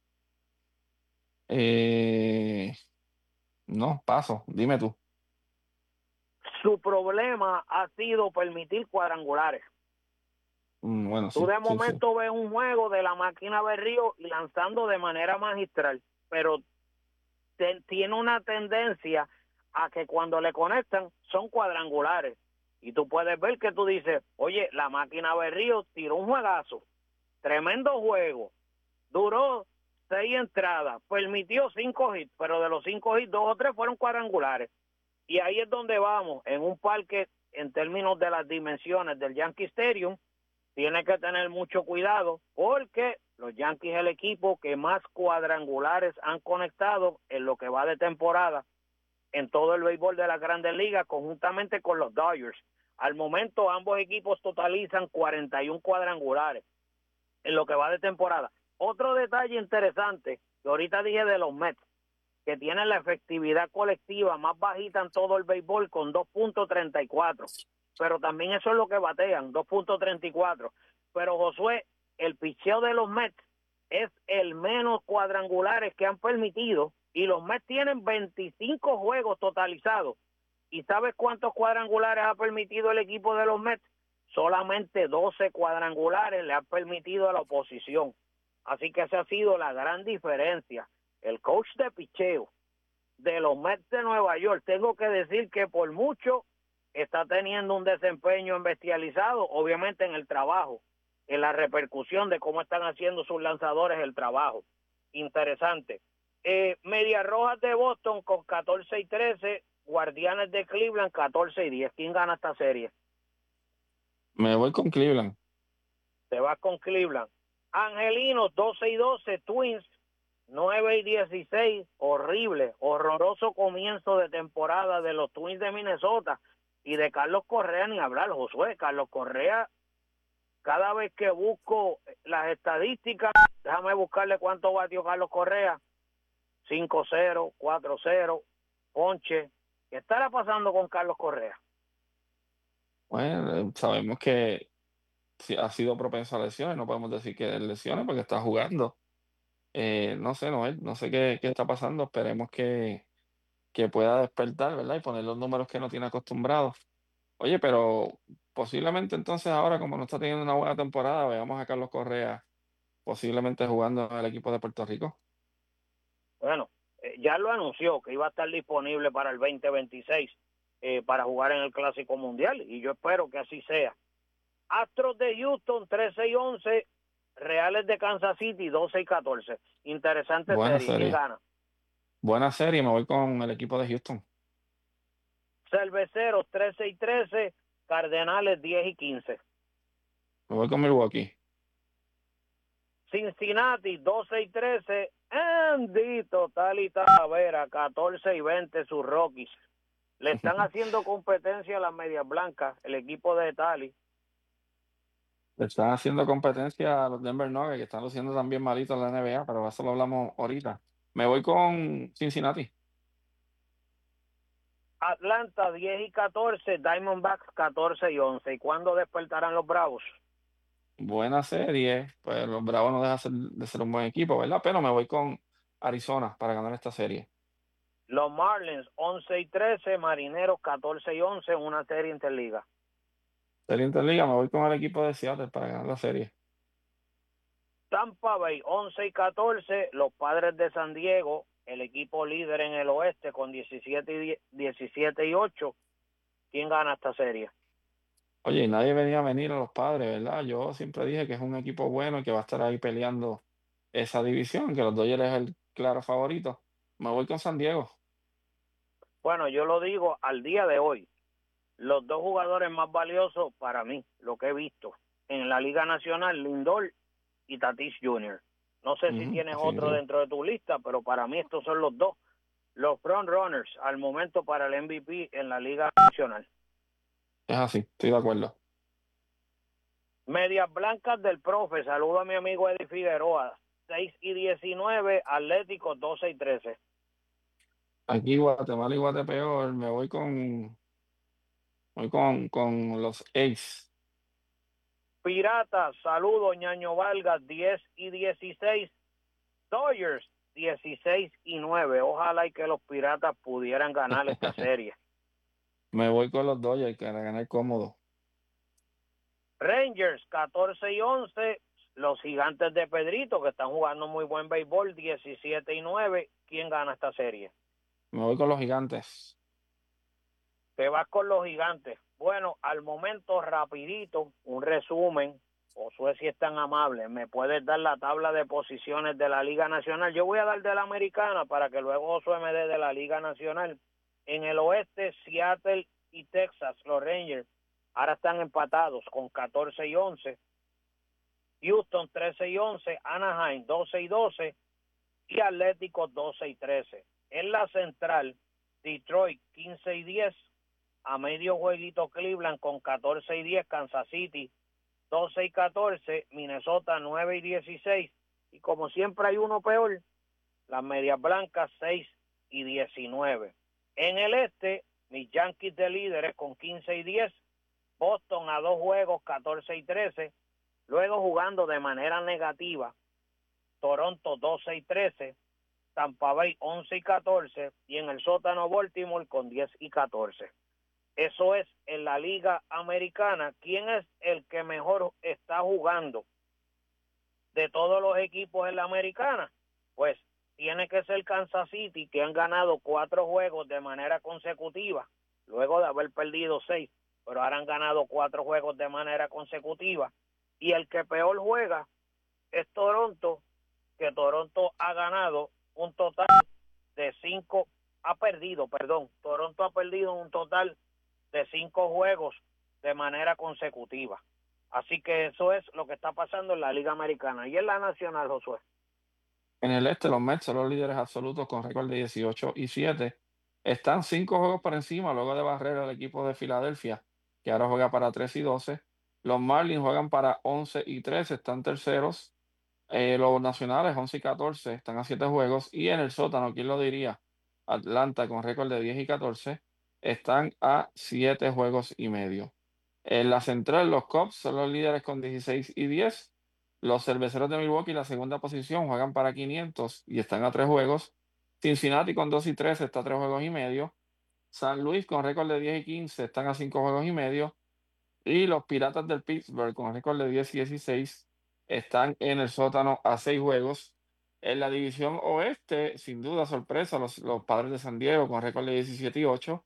Eh, no, paso, dime tú. Su problema ha sido permitir cuadrangulares. Mm, bueno, Tú sí, de sí, momento sí. ves un juego de La Máquina Berrío lanzando de manera magistral, pero te, tiene una tendencia a que cuando le conectan son cuadrangulares. Y tú puedes ver que tú dices, oye, La Máquina Berrío tiró un juegazo, tremendo juego, duró seis entradas, permitió cinco hits, pero de los cinco hits, dos o tres fueron cuadrangulares. Y ahí es donde vamos, en un parque, en términos de las dimensiones del Yankee Stadium, tiene que tener mucho cuidado, porque los Yankees es el equipo que más cuadrangulares han conectado en lo que va de temporada en todo el béisbol de las Grandes Ligas, conjuntamente con los Dodgers. Al momento, ambos equipos totalizan cuarenta y uno cuadrangulares en lo que va de temporada. Otro detalle interesante, que ahorita dije de los Mets, que tienen la efectividad colectiva más bajita en todo el béisbol con dos punto treinta y cuatro, pero también eso es lo que batean, dos punto treinta y cuatro. Pero Josué, el picheo de los Mets es el menos cuadrangulares que han permitido, y los Mets tienen veinticinco juegos totalizados. ¿Y sabes cuántos cuadrangulares ha permitido el equipo de los Mets? Solamente doce cuadrangulares le han permitido a la oposición. Así que esa ha sido la gran diferencia. El coach de picheo de los Mets de Nueva York, tengo que decir que por mucho está teniendo un desempeño bestializado, obviamente en el trabajo, en la repercusión de cómo están haciendo sus lanzadores el trabajo. Interesante. Eh, Medias Rojas de Boston con catorce y trece, Guardianes de Cleveland catorce y diez. ¿Quién gana esta serie? Me voy con Cleveland. Te vas con Cleveland. Angelinos doce y doce, Twins nueve y dieciséis. Horrible, horroroso comienzo de temporada de los Twins de Minnesota y de Carlos Correa ni hablar. Josué, Carlos Correa, cada vez que busco las estadísticas, déjame buscarle cuánto batió Carlos Correa, cinco cero, cuatro cero, ponche. ¿Qué estará pasando con Carlos Correa? Bueno, eh, sabemos que sí ha sido propenso a lesiones, no podemos decir que es lesiones porque está jugando. Eh, no sé, Noel, no sé qué, qué está pasando, esperemos que, que pueda despertar, ¿verdad? Y poner los números que no tiene acostumbrados. Oye, pero posiblemente entonces ahora, como no está teniendo una buena temporada, veamos a Carlos Correa posiblemente jugando en el equipo de Puerto Rico. Bueno, eh, ya lo anunció que iba a estar disponible para el veinte veintiséis eh, para jugar en el Clásico Mundial y yo espero que así sea. Astros de Houston trece y once, Reales de Kansas City doce y catorce. Interesante Buena serie. ¿Quién serie. gana? Buena serie, me voy con el equipo de Houston. Cerveceros trece y trece, Cardenales diez y quince. Me voy con Milwaukee. Cincinnati doce y trece, Andito Tali Talavera catorce y veinte sus Rockies. Le están haciendo competencia a las Medias Blancas, el equipo de Tali. Le están haciendo competencia a los Denver Nuggets, que están luciendo también malitos en la N B A, pero eso lo hablamos ahorita. Me voy con Cincinnati. Atlanta diez y catorce, Diamondbacks catorce y once. ¿Y cuándo despertarán los Bravos? Buena serie, pues los Bravos no dejan ser- de ser un buen equipo, ¿verdad? Pero me voy con Arizona para ganar esta serie. Los Marlins once y trece, Marineros catorce y once, una serie interliga. Serie Interliga, me voy con el equipo de Seattle para ganar la serie. Tampa Bay once y catorce, los Padres de San Diego, el equipo líder en el oeste con diecisiete y diez, diecisiete y ocho. ¿Quién gana esta serie? Oye, y nadie venía a venir a los Padres, ¿verdad? Yo siempre dije que es un equipo bueno y que va a estar ahí peleando esa división, que los Dodgers es el claro favorito. Me voy con San Diego. Bueno, yo lo digo al día de hoy. Los dos jugadores más valiosos para mí, lo que he visto en la Liga Nacional, Lindor y Tatis junior No sé si Ujú, tienes sí, otro sí. dentro de tu lista, pero para mí estos son los dos, los front runners al momento para el M V P en la Liga Nacional. Es así, estoy de acuerdo. Medias Blancas del Profe, saludo a mi amigo Eddie Figueroa, seis y diecinueve, Atlético doce y trece. Aquí Guatemala y Guatepeor, me voy con, voy con, con los A's. Piratas, saludo Ñaño Vargas, diez y dieciséis, Dodgers dieciséis y nueve. Ojalá y que los Piratas pudieran ganar esta serie. Me voy con los Dodgers para ganar cómodo. Rangers catorce y once, los Gigantes de Pedrito que están jugando muy buen béisbol, diecisiete y nueve. ¿Quién gana esta serie? Me voy con los Gigantes. Te vas con los Gigantes. Bueno, al momento rapidito, un resumen. Josué, si es tan amable, me puedes dar la tabla de posiciones de la Liga Nacional. Yo voy a dar de la Americana para que luego Josué me dé de la Liga Nacional. En el oeste, Seattle y Texas, los Rangers, ahora están empatados con catorce y once. Houston trece y once, Anaheim doce y doce y Atlético doce y trece. En la central, Detroit quince y diez, a medio jueguito Cleveland con catorce y diez, Kansas City doce y catorce, Minnesota nueve y dieciséis, y como siempre hay uno peor, las Medias Blancas seis y diecinueve. En el este, mis Yankees de líderes con quince y diez, Boston a dos juegos catorce y trece, luego jugando de manera negativa, Toronto doce y trece, Tampa Bay once y catorce, y en el sótano Baltimore con diez y catorce. Eso es en la Liga Americana. ¿Quién es el que mejor está jugando de todos los equipos en la Americana? Pues tiene que ser Kansas City, que han ganado cuatro juegos de manera consecutiva, luego de haber perdido seis, pero ahora han ganado cuatro juegos de manera consecutiva. Y el que peor juega es Toronto, que Toronto ha ganado un total de cinco ha perdido, perdón, Toronto ha perdido un total de cinco juegos de manera consecutiva. Así que eso es lo que está pasando en la Liga Americana. Y en la Nacional, Josué. En el este, los Mets son los líderes absolutos con récord de dieciocho y siete. Están cinco juegos por encima luego de barrer al equipo de Filadelfia, que ahora juega para tres y doce. Los Marlins juegan para once y trece, están terceros. Eh, los Nacionales, once y catorce, están a siete juegos. Y en el sótano, ¿quién lo diría? Atlanta, con récord de diez y catorce, están a siete juegos y medio. En la central, los Cubs son los líderes con dieciséis y diez. Los Cerveceros de Milwaukee, la segunda posición, juegan para quinientos y están a tres juegos. Cincinnati con dos y tres está a tres juegos y medio. San Luis con récord de diez y quince están a cinco juegos y medio. Y los Piratas del Pittsburgh con récord de diez y dieciséis están en el sótano a seis juegos. En la división oeste, sin duda sorpresa, los, los Padres de San Diego con récord de diecisiete y ocho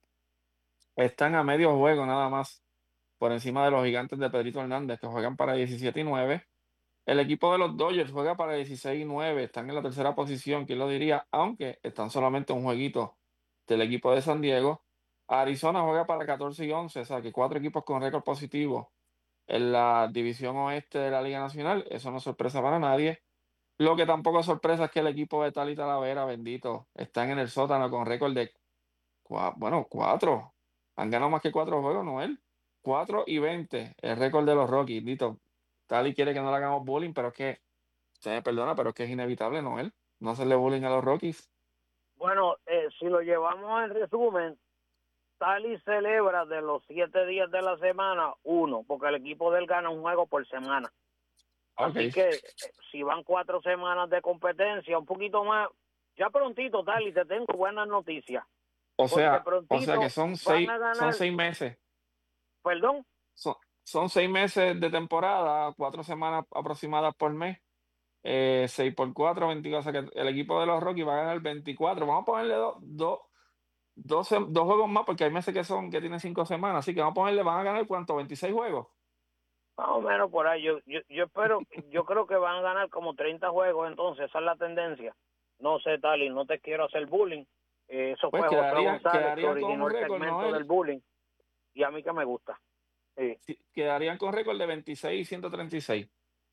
están a medio juego nada más por encima de los Gigantes de Pedrito Hernández, que juegan para diecisiete y nueve. El equipo de los Dodgers juega para dieciséis y nueve, están en la tercera posición, quién lo diría, aunque están solamente un jueguito del equipo de San Diego. Arizona juega para catorce y once, o sea que cuatro equipos con récord positivo en la división oeste de la Liga Nacional. Eso no es sorpresa para nadie. Lo que tampoco es sorpresa es que el equipo de Tali Talavera, bendito, están en el sótano con récord de, cua- bueno, cuatro. Han ganado más que cuatro juegos, Noel. Cuatro y veinte, el récord de los Rockies. Dito, Tali quiere que no le hagamos bullying, pero es que, se me perdona, pero es que es inevitable, Noel. No hacerle bullying a los Rockies. Bueno, eh, si lo llevamos en resumen, Tali celebra de los siete días de la semana uno, porque el equipo de él gana un juego por semana. Ok. Así que eh, si van cuatro semanas de competencia, un poquito más, ya prontito, Tali, te tengo buenas noticias. O Porque sea, o prontito sea que son van seis, a ganar, son seis meses. perdón, Son, son seis meses de temporada, cuatro semanas aproximadas por mes. Eh, seis por cuatro, veintidós. O sea que el equipo de los Rockies va a ganar veinticuatro. Vamos a ponerle dos, dos, dos, sem- dos juegos más, porque hay meses que son que tienen cinco semanas. Así que vamos a ponerle, van a ganar ¿cuánto? veintiséis juegos. más o menos por ahí. Yo, yo, yo espero, yo creo que van a ganar como treinta juegos, entonces esa es la tendencia. No sé, Tali, no te quiero hacer bullying. Eh, eso Pues fue José quedarían, González que quedarían con originó un el récord, segmento Noel. del bullying y a mí que me gusta. Sí. Sí, quedarían con récord de veintiséis y ciento treinta y seis.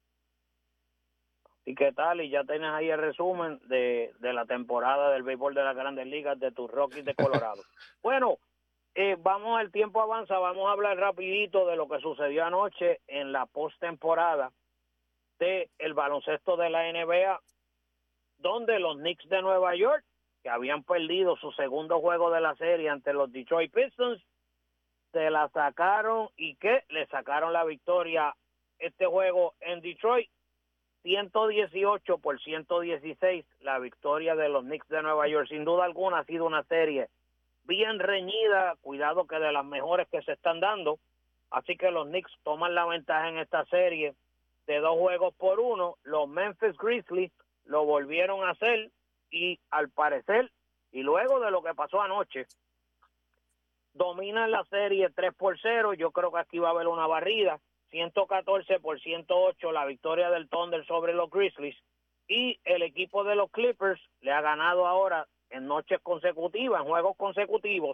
¿Y qué tal? Y ya tienes ahí el resumen de, de la temporada del béisbol de las Grandes Ligas de tus Rockies de Colorado. Bueno, eh, vamos, el tiempo avanza, vamos a hablar rapidito de lo que sucedió anoche en la postemporada de el baloncesto de la N B A, donde los Knicks de Nueva York, que habían perdido su segundo juego de la serie ante los Detroit Pistons, se la sacaron y que le sacaron la victoria este juego en Detroit, ciento dieciocho por ciento dieciséis, la victoria de los Knicks de Nueva York. Sin duda alguna ha sido una serie bien reñida, cuidado que de las mejores que se están dando, así que los Knicks toman la ventaja en esta serie de dos juegos por uno. Los Memphis Grizzlies lo volvieron a hacer y al parecer, y luego de lo que pasó anoche, dominan la serie tres por cero. Yo creo que aquí va a haber una barrida, ciento catorce por ciento ocho, la victoria del Thunder sobre los Grizzlies, y el equipo de los Clippers le ha ganado ahora en noches consecutivas, en juegos consecutivos.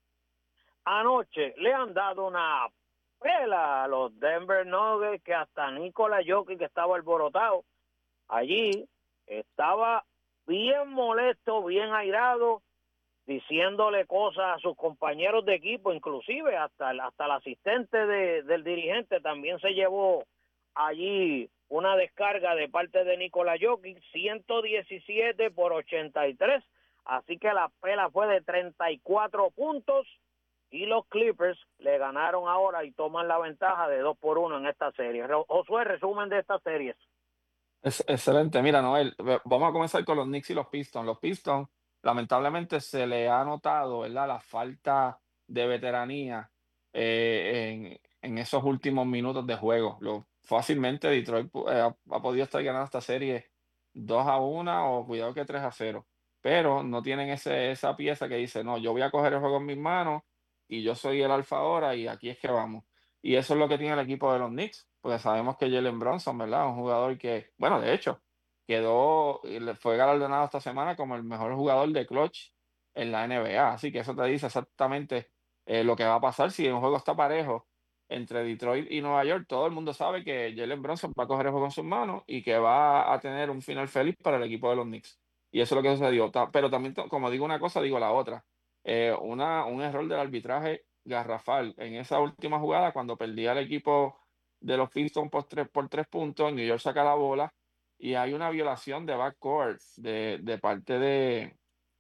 Anoche le han dado una pela a los Denver Nuggets, que hasta Nikola Jokic, que estaba alborotado allí, estaba bien molesto, bien airado, diciéndole cosas a sus compañeros de equipo, inclusive hasta el, hasta el asistente de, del dirigente también se llevó allí una descarga de parte de Nikola Jokic, ciento diecisiete por ochenta y tres, así que la pela fue de treinta y cuatro puntos y los Clippers le ganaron ahora y toman la ventaja de dos por uno en esta serie. Josué, resumen de estas series. Es, excelente. Mira, Noel, ve- vamos a comenzar con los Knicks y los Pistons. Los Pistons, lamentablemente, se le ha notado, ¿verdad?, la falta de veteranía eh, en, en esos últimos minutos de juego. Lo, fácilmente Detroit pu- eh, ha, ha podido estar ganando esta serie dos a uno o cuidado que tres a cero. Pero no tienen ese, esa pieza que dice, no, yo voy a coger el juego en mis manos y yo soy el alfa ahora y aquí es que vamos. Y eso es lo que tiene el equipo de los Knicks, porque sabemos que Jalen Brunson, ¿verdad? Un jugador que, bueno, de hecho, quedó, y le fue galardonado esta semana como el mejor jugador de clutch en la N B A. Así que eso te dice exactamente eh, lo que va a pasar si un juego está parejo entre Detroit y Nueva York. Todo el mundo sabe que Jalen Brunson va a coger el juego en sus manos y que va a tener un final feliz para el equipo de los Knicks. Y eso es lo que sucedió. Ta- Pero también, to- como digo una cosa, digo la otra. Eh, una, un error del arbitraje garrafal en esa última jugada cuando perdía el equipo de los Pistons por tres, por tres puntos. New York saca la bola y hay una violación de backcourt de, de parte de,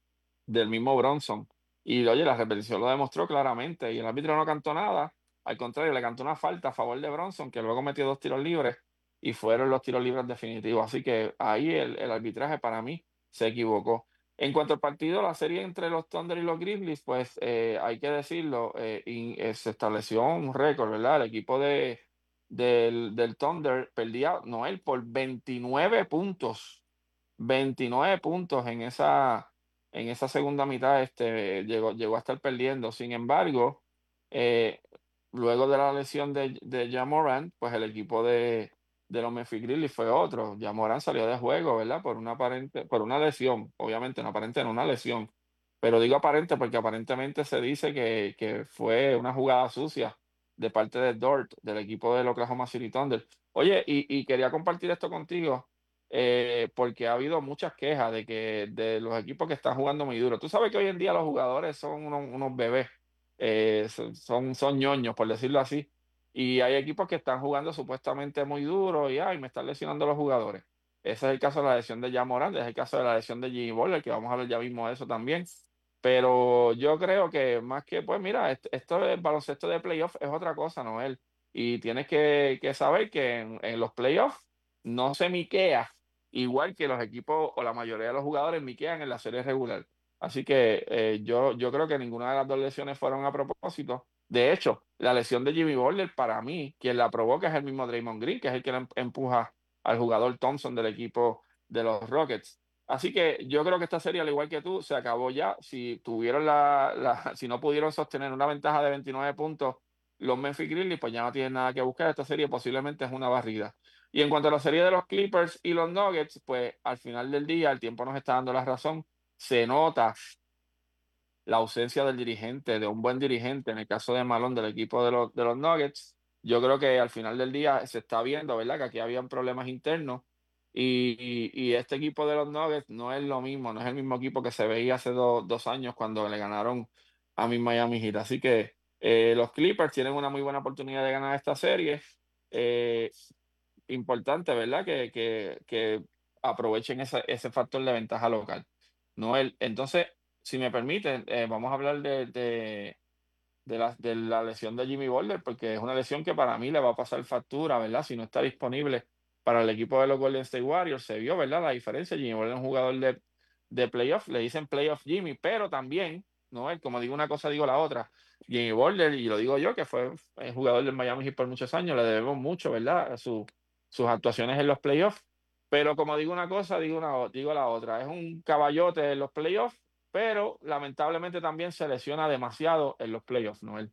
del mismo Bronson. Y oye, la repetición lo demostró claramente y el árbitro no cantó nada. Al contrario, le cantó una falta a favor de Bronson, que luego metió dos tiros libres y fueron los tiros libres definitivos. Así que ahí el, el arbitraje para mí se equivocó. En cuanto al partido, la serie entre los Thunder y los Grizzlies, pues eh, hay que decirlo, eh, y, eh, se estableció un récord, ¿verdad? El equipo de, del, del Thunder perdía, Noel, por veintinueve puntos, veintinueve puntos en esa, en esa segunda mitad, este, llegó, llegó a estar perdiendo. Sin embargo, eh, luego de la lesión de, de Ja Morant, pues el equipo de, de los Memphis Grizzlies fue otro. Ja Morant salió de juego, ¿verdad? Por una aparente, por una lesión, obviamente, no aparente, no una lesión. Pero digo aparente porque aparentemente se dice que, que fue una jugada sucia de parte de Dort, del equipo del Oklahoma City Thunder. Oye, y, y quería compartir esto contigo eh, porque ha habido muchas quejas de que de los equipos que están jugando muy duro. Tú sabes que hoy en día los jugadores son unos, unos bebés, eh, son, son, son ñoños, por decirlo así, y hay equipos que están jugando supuestamente muy duro y ay, me están lesionando los jugadores. Ese es el caso de la lesión de Ja Morant, es el caso de la lesión de Jimmy Butler, que vamos a ver ya mismo eso también. Pero yo creo que más que, pues mira, esto, esto es baloncesto de playoff, es otra cosa, Noel. Y tienes que, que saber que en, en los playoffs no se miquea igual que los equipos o la mayoría de los jugadores miquean en la serie regular. Así que eh, yo, yo creo que ninguna de las dos lesiones fueron a propósito. De hecho, la lesión de Jimmy Butler, para mí, quien la provoca es el mismo Draymond Green, que es el que le em- empuja al jugador Thompson del equipo de los Rockets. Así que yo creo que esta serie, al igual que tú, se acabó ya. Si tuvieron la, la- si no pudieron sostener una ventaja de veintinueve puntos los Memphis Grizzlies, pues ya no tienen nada que buscar. Esta serie posiblemente es una barrida. Y en cuanto a la serie de los Clippers y los Nuggets, pues al final del día el tiempo nos está dando la razón. Se nota la ausencia del dirigente, de un buen dirigente, en el caso de Malone del equipo de los, de los Nuggets. Yo creo que al final del día se está viendo, ¿verdad? Que aquí habían problemas internos y, y- y este equipo de los Nuggets no es lo mismo, no es el mismo equipo que se veía hace do- dos años cuando le ganaron a mi Miami Heat. Así que eh, los Clippers tienen una muy buena oportunidad de ganar esta serie. Eh, Importante, ¿verdad? Que, que, que aprovechen ese, ese factor de ventaja local. ¿No? El, entonces, si me permiten, eh, vamos a hablar de, de, de, la, de la lesión de Jimmy Butler, porque es una lesión que para mí le va a pasar factura, ¿verdad? Si no está disponible para el equipo de los Golden State Warriors, se vio, ¿verdad? La diferencia. Jimmy Butler es un jugador de, de playoff, le dicen playoff Jimmy, pero también, ¿no? Él, como digo una cosa, digo la otra. Jimmy Butler, y lo digo yo, que fue eh, jugador del Miami Heat por muchos años, le debemos mucho, ¿verdad? Su, sus actuaciones en los playoffs. Pero como digo una cosa, digo, una, digo la otra. Es un caballote en los playoffs, pero lamentablemente también se lesiona demasiado en los playoffs, Noel.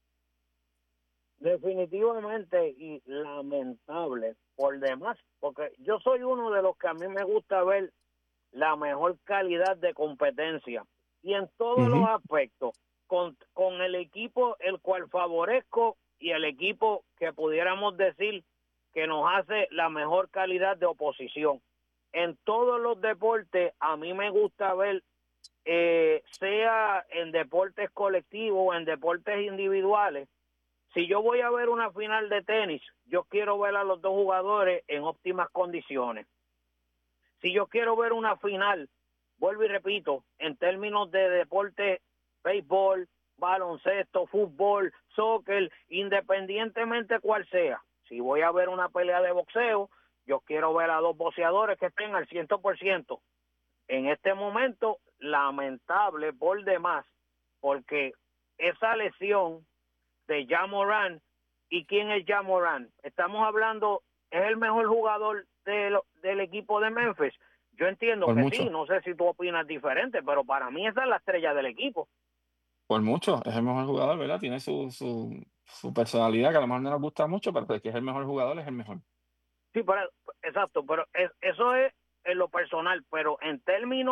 Definitivamente y lamentable por demás, porque yo soy uno de los que a mí me gusta ver la mejor calidad de competencia y en todos los Ujú. aspectos, con, con el equipo el cual favorezco y el equipo que pudiéramos decir que nos hace la mejor calidad de oposición. En todos los deportes a mí me gusta ver, eh, sea en deportes colectivos o en deportes individuales, si yo voy a ver una final de tenis, yo quiero ver a los dos jugadores en óptimas condiciones. Si yo quiero ver una final, vuelvo y repito, en términos de deporte, béisbol, baloncesto, fútbol, soccer, independientemente cuál sea, si voy a ver una pelea de boxeo, yo quiero ver a dos boxeadores que estén al cien por ciento. En este momento, lamentable por demás, porque esa lesión de Ja Morant, ¿y quién es Ja Morant? Estamos hablando, es el mejor jugador de lo, del equipo de Memphis. Yo entiendo Por que mucho, sí, no sé si tú opinas diferente, pero para mí esa es la estrella del equipo. por mucho. Es el mejor jugador, ¿verdad? Tiene su, su, su personalidad que a lo mejor no nos gusta mucho, pero de que es el mejor jugador, es el mejor. Sí, pero, exacto, pero es, eso es en lo personal, pero en términos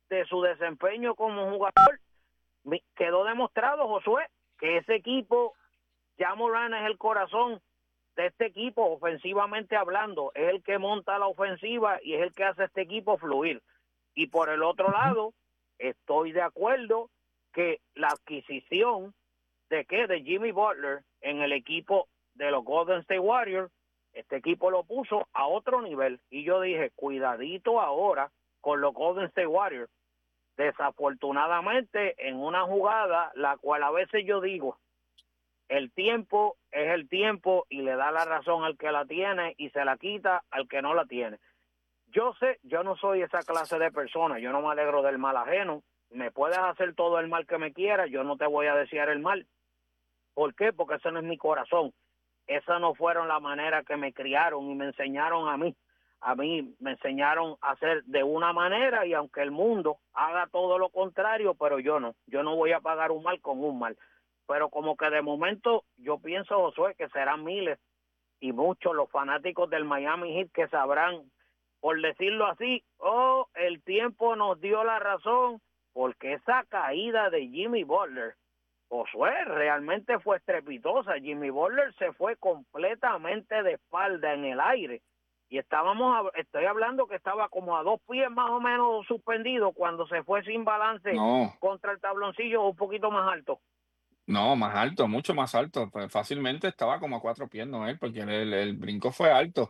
de su desempeño como jugador, quedó demostrado, Josué, que ese equipo, Ja Morant es el corazón de este equipo, ofensivamente hablando, es el que monta la ofensiva y es el que hace este equipo fluir. Y por el otro lado, estoy de acuerdo que la adquisición de qué, de Jimmy Butler en el equipo de los Golden State Warriors, este equipo lo puso a otro nivel. Y yo dije, cuidadito ahora con los Golden State Warriors. Desafortunadamente, en una jugada, la cual a veces yo digo, el tiempo es el tiempo y le da la razón al que la tiene y se la quita al que no la tiene. Yo sé, yo no soy esa clase de persona, yo no me alegro del mal ajeno, me puedes hacer todo el mal que me quieras, yo no te voy a desear el mal. ¿Por qué? Porque ese no es mi corazón. Esa no fueron la manera que me criaron y me enseñaron a mí. A mí me enseñaron a hacer de una manera y aunque el mundo haga todo lo contrario, pero yo no. Yo no voy a pagar un mal con un mal. Pero como que de momento yo pienso, Josué, que serán miles y muchos los fanáticos del Miami Heat que sabrán, por decirlo así, oh, el tiempo nos dio la razón, porque esa caída de Jimmy Butler, Josué, realmente fue estrepitosa. Jimmy Butler se fue completamente de espalda en el aire. Y estábamos, a, estoy hablando que estaba como a dos pies más o menos suspendido cuando se fue sin balance No, contra el tabloncillo un poquito más alto. no, más alto, mucho más alto. Pues fácilmente estaba como a cuatro pies, Noel, porque el, el, el brinco fue alto.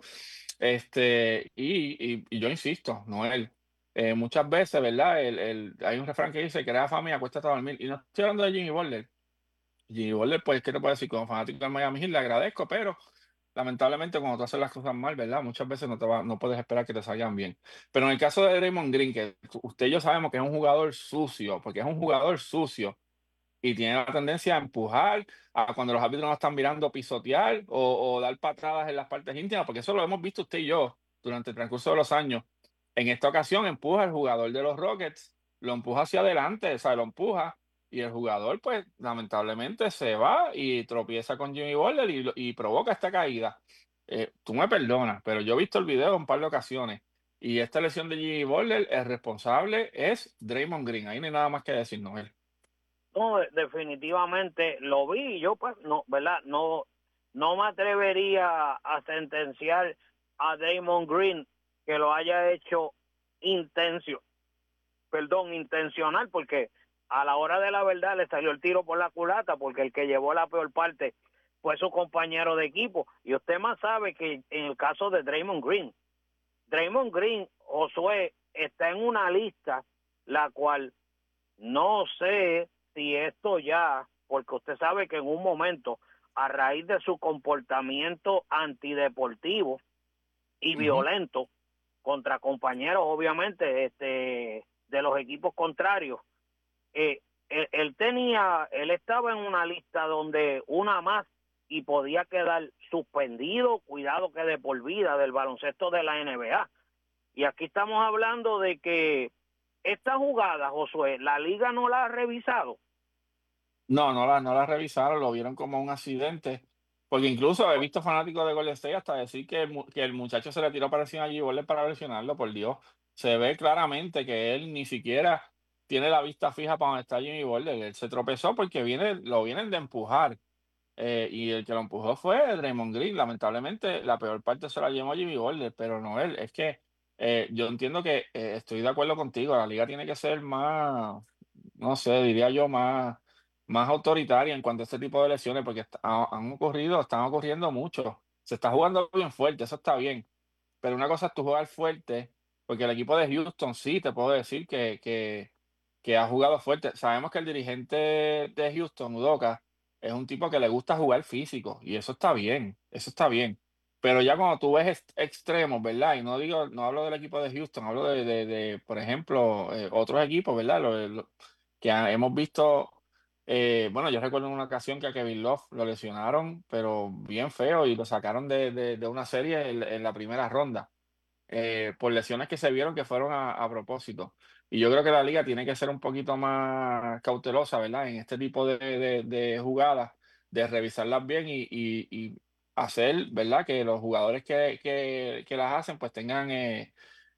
Este, y, y, y yo insisto, Noel, eh, muchas veces, ¿verdad? El, el, hay un refrán que dice, crea familia, acuéstate a dormir. Y no estoy hablando de Jimmy Butler. Jimmy Butler, pues, ¿qué te puedo decir? Como fanático del Miami Heat, le agradezco, pero lamentablemente cuando tú haces las cosas mal, ¿verdad? Muchas veces no, te va, no puedes esperar que te salgan bien. Pero en el caso de Draymond Green, que usted y yo sabemos que es un jugador sucio, porque es un jugador sucio y tiene la tendencia a empujar, a cuando los árbitros no están mirando, pisotear o, o dar patadas en las partes íntimas, porque eso lo hemos visto usted y yo durante el transcurso de los años. En esta ocasión empuja al jugador de los Rockets, lo empuja hacia adelante, o sea, lo empuja, y el jugador, pues, lamentablemente se va y tropieza con Jimmy Butler y, y provoca esta caída. Eh, tú me perdonas, pero yo he visto el video en un par de ocasiones y esta lesión de Jimmy Butler, el responsable es Draymond Green. Ahí no hay nada más que decir, Noel. No, definitivamente lo vi y yo pues no, ¿verdad? No, no me atrevería a sentenciar a Draymond Green que lo haya hecho intencio, perdón, intencional, porque a la hora de la verdad le salió el tiro por la culata, porque el que llevó la peor parte fue su compañero de equipo. Y usted más sabe que en el caso de Draymond Green, Draymond Green, Josué, está en una lista la cual no sé si esto ya, porque usted sabe que en un momento, a raíz de su comportamiento antideportivo y Ujú. violento contra compañeros, obviamente, este, de los equipos contrarios, eh, él, él tenía, él estaba en una lista donde una más y podía quedar suspendido, cuidado que de por vida, del baloncesto de la N B A. Y aquí estamos hablando de que esta jugada, Josué, la liga no la ha revisado. No, no la, no la revisaron, lo vieron como un accidente, porque incluso he visto fanáticos de Golden State hasta decir que el, mu- que el muchacho se le tiró para encima a Jimmy Butler para lesionarlo, por Dios. Se ve claramente que él ni siquiera tiene la vista fija para donde está Jimmy Butler. Él se tropezó porque viene, lo vienen de empujar. Eh, y el que lo empujó fue Draymond Green. Lamentablemente, la peor parte se la llevó Jimmy Butler, pero no él. Es que eh, yo entiendo que eh, estoy de acuerdo contigo. La liga tiene que ser más, no sé, diría yo, más, más autoritaria en cuanto a este tipo de lesiones, porque está- ha- han ocurrido, están ocurriendo mucho. Se está jugando bien fuerte, eso está bien. Pero una cosa es tu jugar fuerte, porque el equipo de Houston sí te puedo decir que, que, que ha jugado fuerte. Sabemos que el dirigente de Houston, Udoka, es un tipo que le gusta jugar físico, y eso está bien, eso está bien. Pero ya cuando tú ves ex- extremos, ¿verdad? Y no digo, no hablo del equipo de Houston, hablo de, de, de, por ejemplo, eh, otros equipos, ¿verdad? Lo- lo- que ha- hemos visto, eh, bueno, yo recuerdo en una ocasión que a Kevin Love lo lesionaron, pero bien feo, y lo sacaron de, de, de una serie en en la primera ronda eh, por lesiones que se vieron que fueron a, a propósito. Y yo creo que la liga tiene que ser un poquito más cautelosa, ¿verdad? En este tipo de, de- de jugadas, de revisarlas bien y, y- y hacer, ¿verdad? Que los jugadores que, que- que las hacen pues tengan, eh,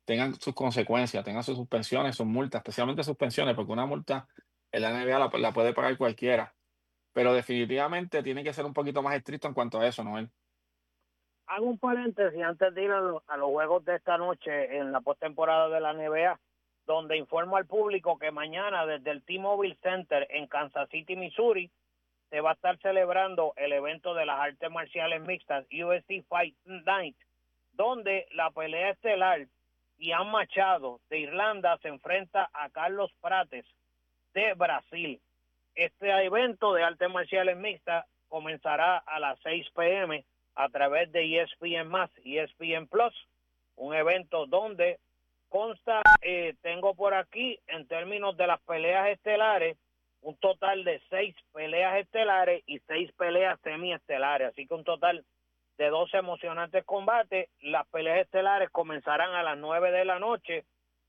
tengan sus consecuencias, tengan sus suspensiones, sus multas, especialmente suspensiones, porque una multa en la N B A la, la puede pagar cualquiera. Pero definitivamente tiene que ser un poquito más estricto en cuanto a eso, Noel. Hago un paréntesis antes de ir a, lo, a los juegos de esta noche en la postemporada de la N B A, donde informo al público que mañana desde el T-Mobile Center en Kansas City, Missouri, se va a estar celebrando el evento de las artes marciales mixtas U F C Fight Night, donde la pelea estelar Ian Machado de Irlanda se enfrenta a Carlos Prates de Brasil. Este evento de artes marciales mixtas comenzará a las seis p m a través de E S P N más, E S P N Plus, un evento donde consta, eh, tengo por aquí, en términos de las peleas estelares, un total de seis peleas estelares y seis peleas semiestelares, así que un total de doce emocionantes combates. Las peleas estelares comenzarán a las nueve de la noche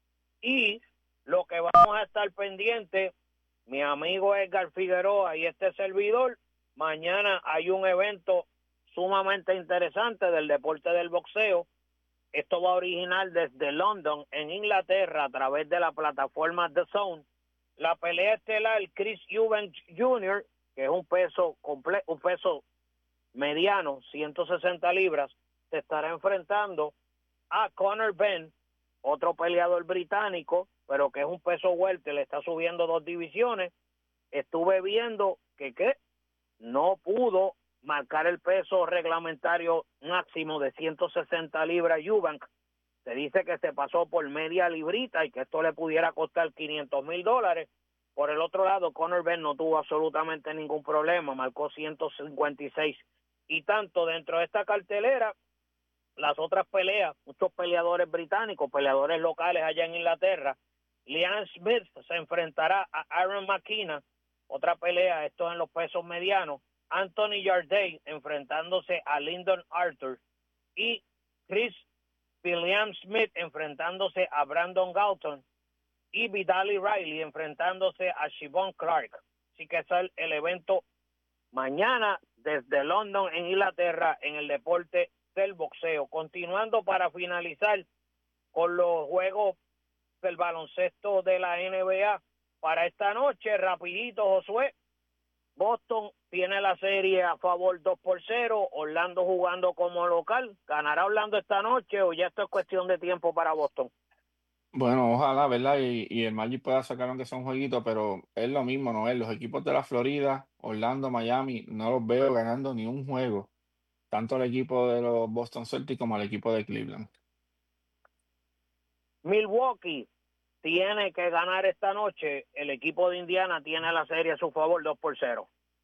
y lo que vamos a estar pendientes, mi amigo Edgar Figueroa y este servidor, mañana hay un evento sumamente interesante del deporte del boxeo. Esto va a originar desde London, en Inglaterra, a través de la plataforma The Zone. La pelea estelar Chris Eubank junior, que es un peso comple- un peso mediano, ciento sesenta libras, se estará enfrentando a Conor Benn, otro peleador británico, pero que es un peso welter, le está subiendo dos divisiones. Estuve viendo que, que no pudo marcar el peso reglamentario máximo de ciento sesenta libras Eubank. Se dice que se pasó por media librita y que esto le pudiera costar quinientos mil dólares. Por el otro lado, Conor Benn no tuvo absolutamente ningún problema, marcó ciento cincuenta y seis. Y tanto dentro de esta cartelera, las otras peleas, muchos peleadores británicos, peleadores locales allá en Inglaterra. Liam Smith se enfrentará a Aaron McKenna, otra pelea, esto en los pesos medianos. Anthony Yarde enfrentándose a Lyndon Arthur y Chris William Smith enfrentándose a Brandon Galton y Vitaly Riley enfrentándose a Siobhan Clark. Así que es el, el evento mañana desde London en Inglaterra en el deporte del boxeo. Continuando para finalizar con los juegos del baloncesto de la N B A para esta noche, rapidito, Josué. Boston tiene la serie a favor dos por cero, Orlando jugando como local. ¿Ganará Orlando esta noche o ya esto es cuestión de tiempo para Boston? Bueno, ojalá, ¿verdad? Y, y el Magic pueda sacar aunque sea un jueguito, pero es lo mismo, ¿no? Es los equipos de la Florida, Orlando, Miami, no los veo ganando ni un juego, tanto el equipo de los Boston Celtics como el equipo de Cleveland. Milwaukee tiene que ganar esta noche. El equipo de Indiana tiene la serie a su favor dos por cero.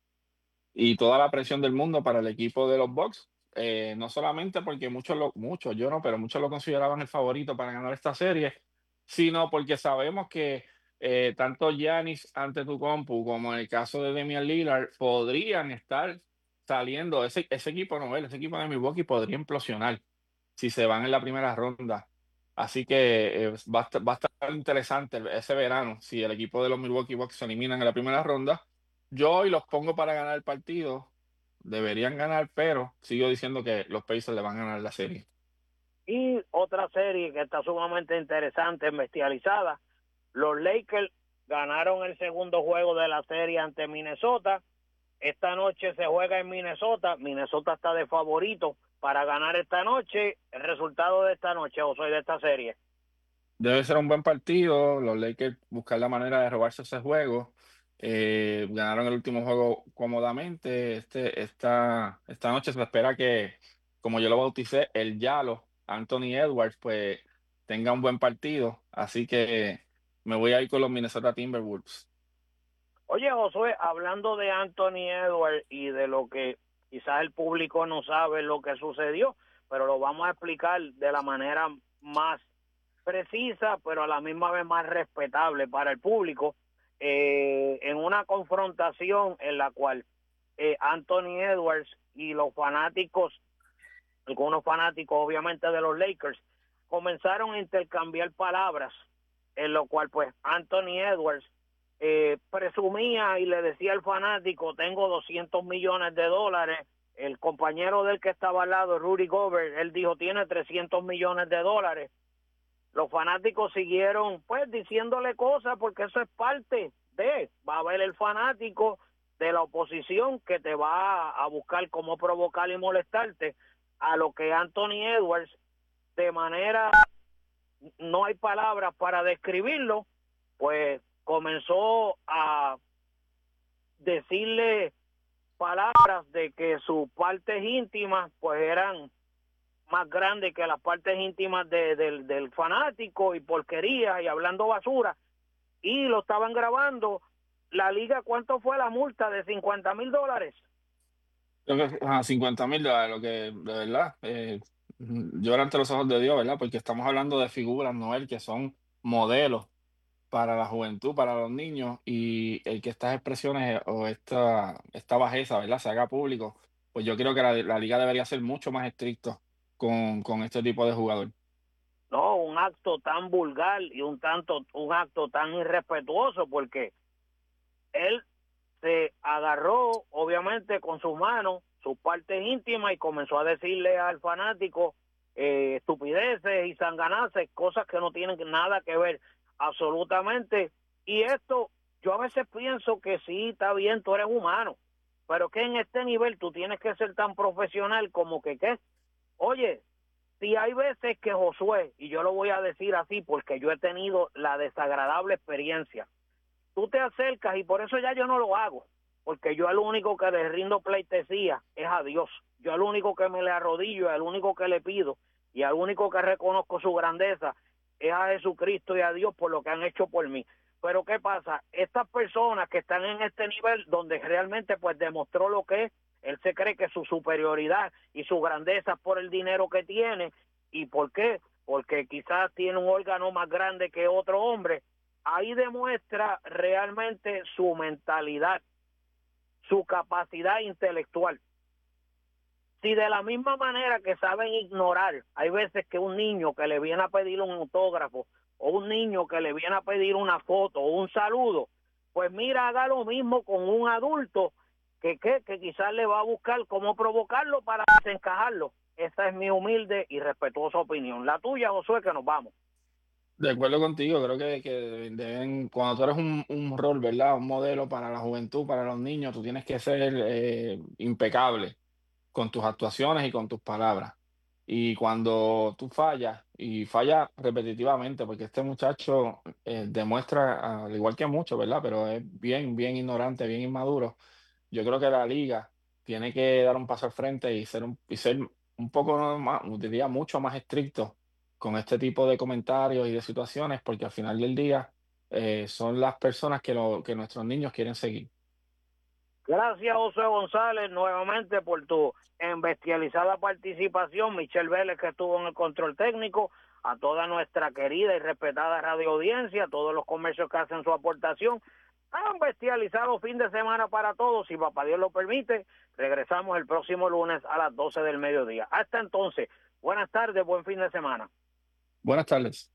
Y toda la presión del mundo para el equipo de los Bucks, eh, no solamente porque muchos, lo, muchos, yo no, pero muchos lo consideraban el favorito para ganar esta serie, sino porque sabemos que eh, tanto Giannis Antetokounmpo como en el caso de Damian Lillard podrían estar saliendo, ese, ese equipo, no, ese equipo de Milwaukee podría implosionar si se van en la primera ronda. Así que eh, va, a estar, va a estar interesante ese verano si el equipo de los Milwaukee Bucks se eliminan en la primera ronda. Yo hoy los pongo para ganar el partido. Deberían ganar, pero sigo diciendo que los Pacers le van a ganar la serie. Y otra serie que está sumamente interesante, bestializada. Los Lakers ganaron el segundo juego de la serie ante Minnesota. Esta noche se juega en Minnesota. Minnesota está de favorito para ganar esta noche. El resultado de esta noche, o soy de esta serie. Debe ser un buen partido. Los Lakers buscar la manera de robarse ese juego. Eh, ganaron el último juego cómodamente. Este, esta, esta noche se espera que, como yo lo bauticé, el Yalo, Anthony Edwards, pues tenga un buen partido. Así que me voy a ir con los Minnesota Timberwolves. Oye, Josué, hablando de Anthony Edwards y de lo que quizás el público no sabe lo que sucedió, pero lo vamos a explicar de la manera más precisa, pero a la misma vez más respetable para el público. Eh, en una confrontación en la cual eh, Anthony Edwards y los fanáticos, algunos fanáticos obviamente de los Lakers, comenzaron a intercambiar palabras, en lo cual pues Anthony Edwards eh, presumía y le decía al fanático: tengo doscientos millones de dólares. El compañero del que estaba al lado, Rudy Gobert, él dijo: tiene trescientos millones de dólares. los fanáticos siguieron pues diciéndole cosas, porque eso es parte de, va a haber el fanático de la oposición que te va a buscar cómo provocar y molestarte, a lo que Anthony Edwards, de manera, no hay palabras para describirlo, pues comenzó a decirle palabras de que sus partes íntimas pues eran más grandes que las partes íntimas de, de, del fanático, y porquería y hablando basura, y lo estaban grabando. La liga, ¿cuánto fue la multa? ¿De cincuenta mil dólares? Creo que a cincuenta mil dólares, lo que de verdad, eh, llora ante los ojos de Dios, ¿verdad? Porque estamos hablando de figuras, Noel, que son modelos para la juventud, para los niños, y el que estas expresiones o esta, esta bajeza, ¿verdad?, se haga público, pues yo creo que la, la liga debería ser mucho más estricto con, con este tipo de jugador. No, un acto tan vulgar y un tanto, un acto tan irrespetuoso, porque él se agarró, obviamente, con sus manos, sus partes íntimas, y comenzó a decirle al fanático eh, estupideces y sanganaces, cosas que no tienen nada que ver absolutamente. Y esto, yo a veces pienso que sí, está bien, tú eres humano, pero que en este nivel tú tienes que ser tan profesional como que, ¿qué? Oye, si hay veces que Josué, y yo lo voy a decir así porque yo he tenido la desagradable experiencia, tú te acercas, y por eso ya yo no lo hago, porque yo al único que le rindo pleitesía es a Dios. Yo al único que me le arrodillo, al único que le pido, y al único que reconozco su grandeza es a Jesucristo y a Dios por lo que han hecho por mí. Pero ¿qué pasa? Estas personas que están en este nivel donde realmente pues demostró lo que es, él se cree que su superioridad y su grandeza es por el dinero que tiene. ¿Y por qué? Porque quizás tiene un órgano más grande que otro hombre. Ahí demuestra realmente su mentalidad, su capacidad intelectual. Si de la misma manera que saben ignorar, hay veces que un niño que le viene a pedir un autógrafo, o un niño que le viene a pedir una foto o un saludo, pues mira, haga lo mismo con un adulto que, que, que quizás le va a buscar cómo provocarlo para desencajarlo. Esa es mi humilde y respetuosa opinión. La tuya, Josué, que nos vamos. De acuerdo contigo, creo que, que deben, cuando tú eres un, un rol, ¿verdad?, un modelo para la juventud, para los niños, tú tienes que ser eh, impecable con tus actuaciones y con tus palabras. Y cuando tú fallas, y fallas repetitivamente, porque este muchacho eh, demuestra, al igual que muchos, ¿verdad?, pero es bien, bien ignorante, bien inmaduro. Yo creo que la liga tiene que dar un paso al frente y ser un, y ser un poco más, diría, mucho más estricto con este tipo de comentarios y de situaciones, porque al final del día eh, son las personas que, lo, que nuestros niños quieren seguir. Gracias, José González, nuevamente por tu embestializada participación. Michelle Vélez, que estuvo en el control técnico, a toda nuestra querida y respetada radio audiencia, a todos los comercios que hacen su aportación. Un bestializado fin de semana para todos. Si papá Dios lo permite, regresamos el próximo lunes a las doce del mediodía. Hasta entonces, buenas tardes, buen fin de semana. Buenas tardes.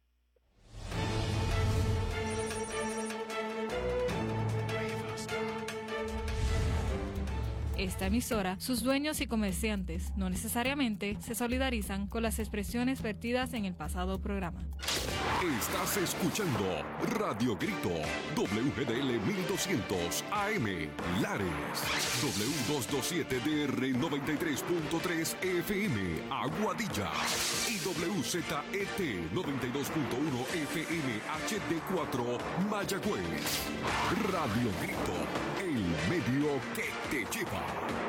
Esta emisora, sus dueños y comerciantes no necesariamente se solidarizan con las expresiones vertidas en el pasado programa. Estás escuchando Radio Grito, W G D L mil doscientos A M, Lares, W doscientos veintisiete D R noventa y tres punto tres F M, Aguadilla, y W Z E T noventa y dos punto uno F M H D cuatro, Mayagüez. Radio Grito, el medio que te lleva.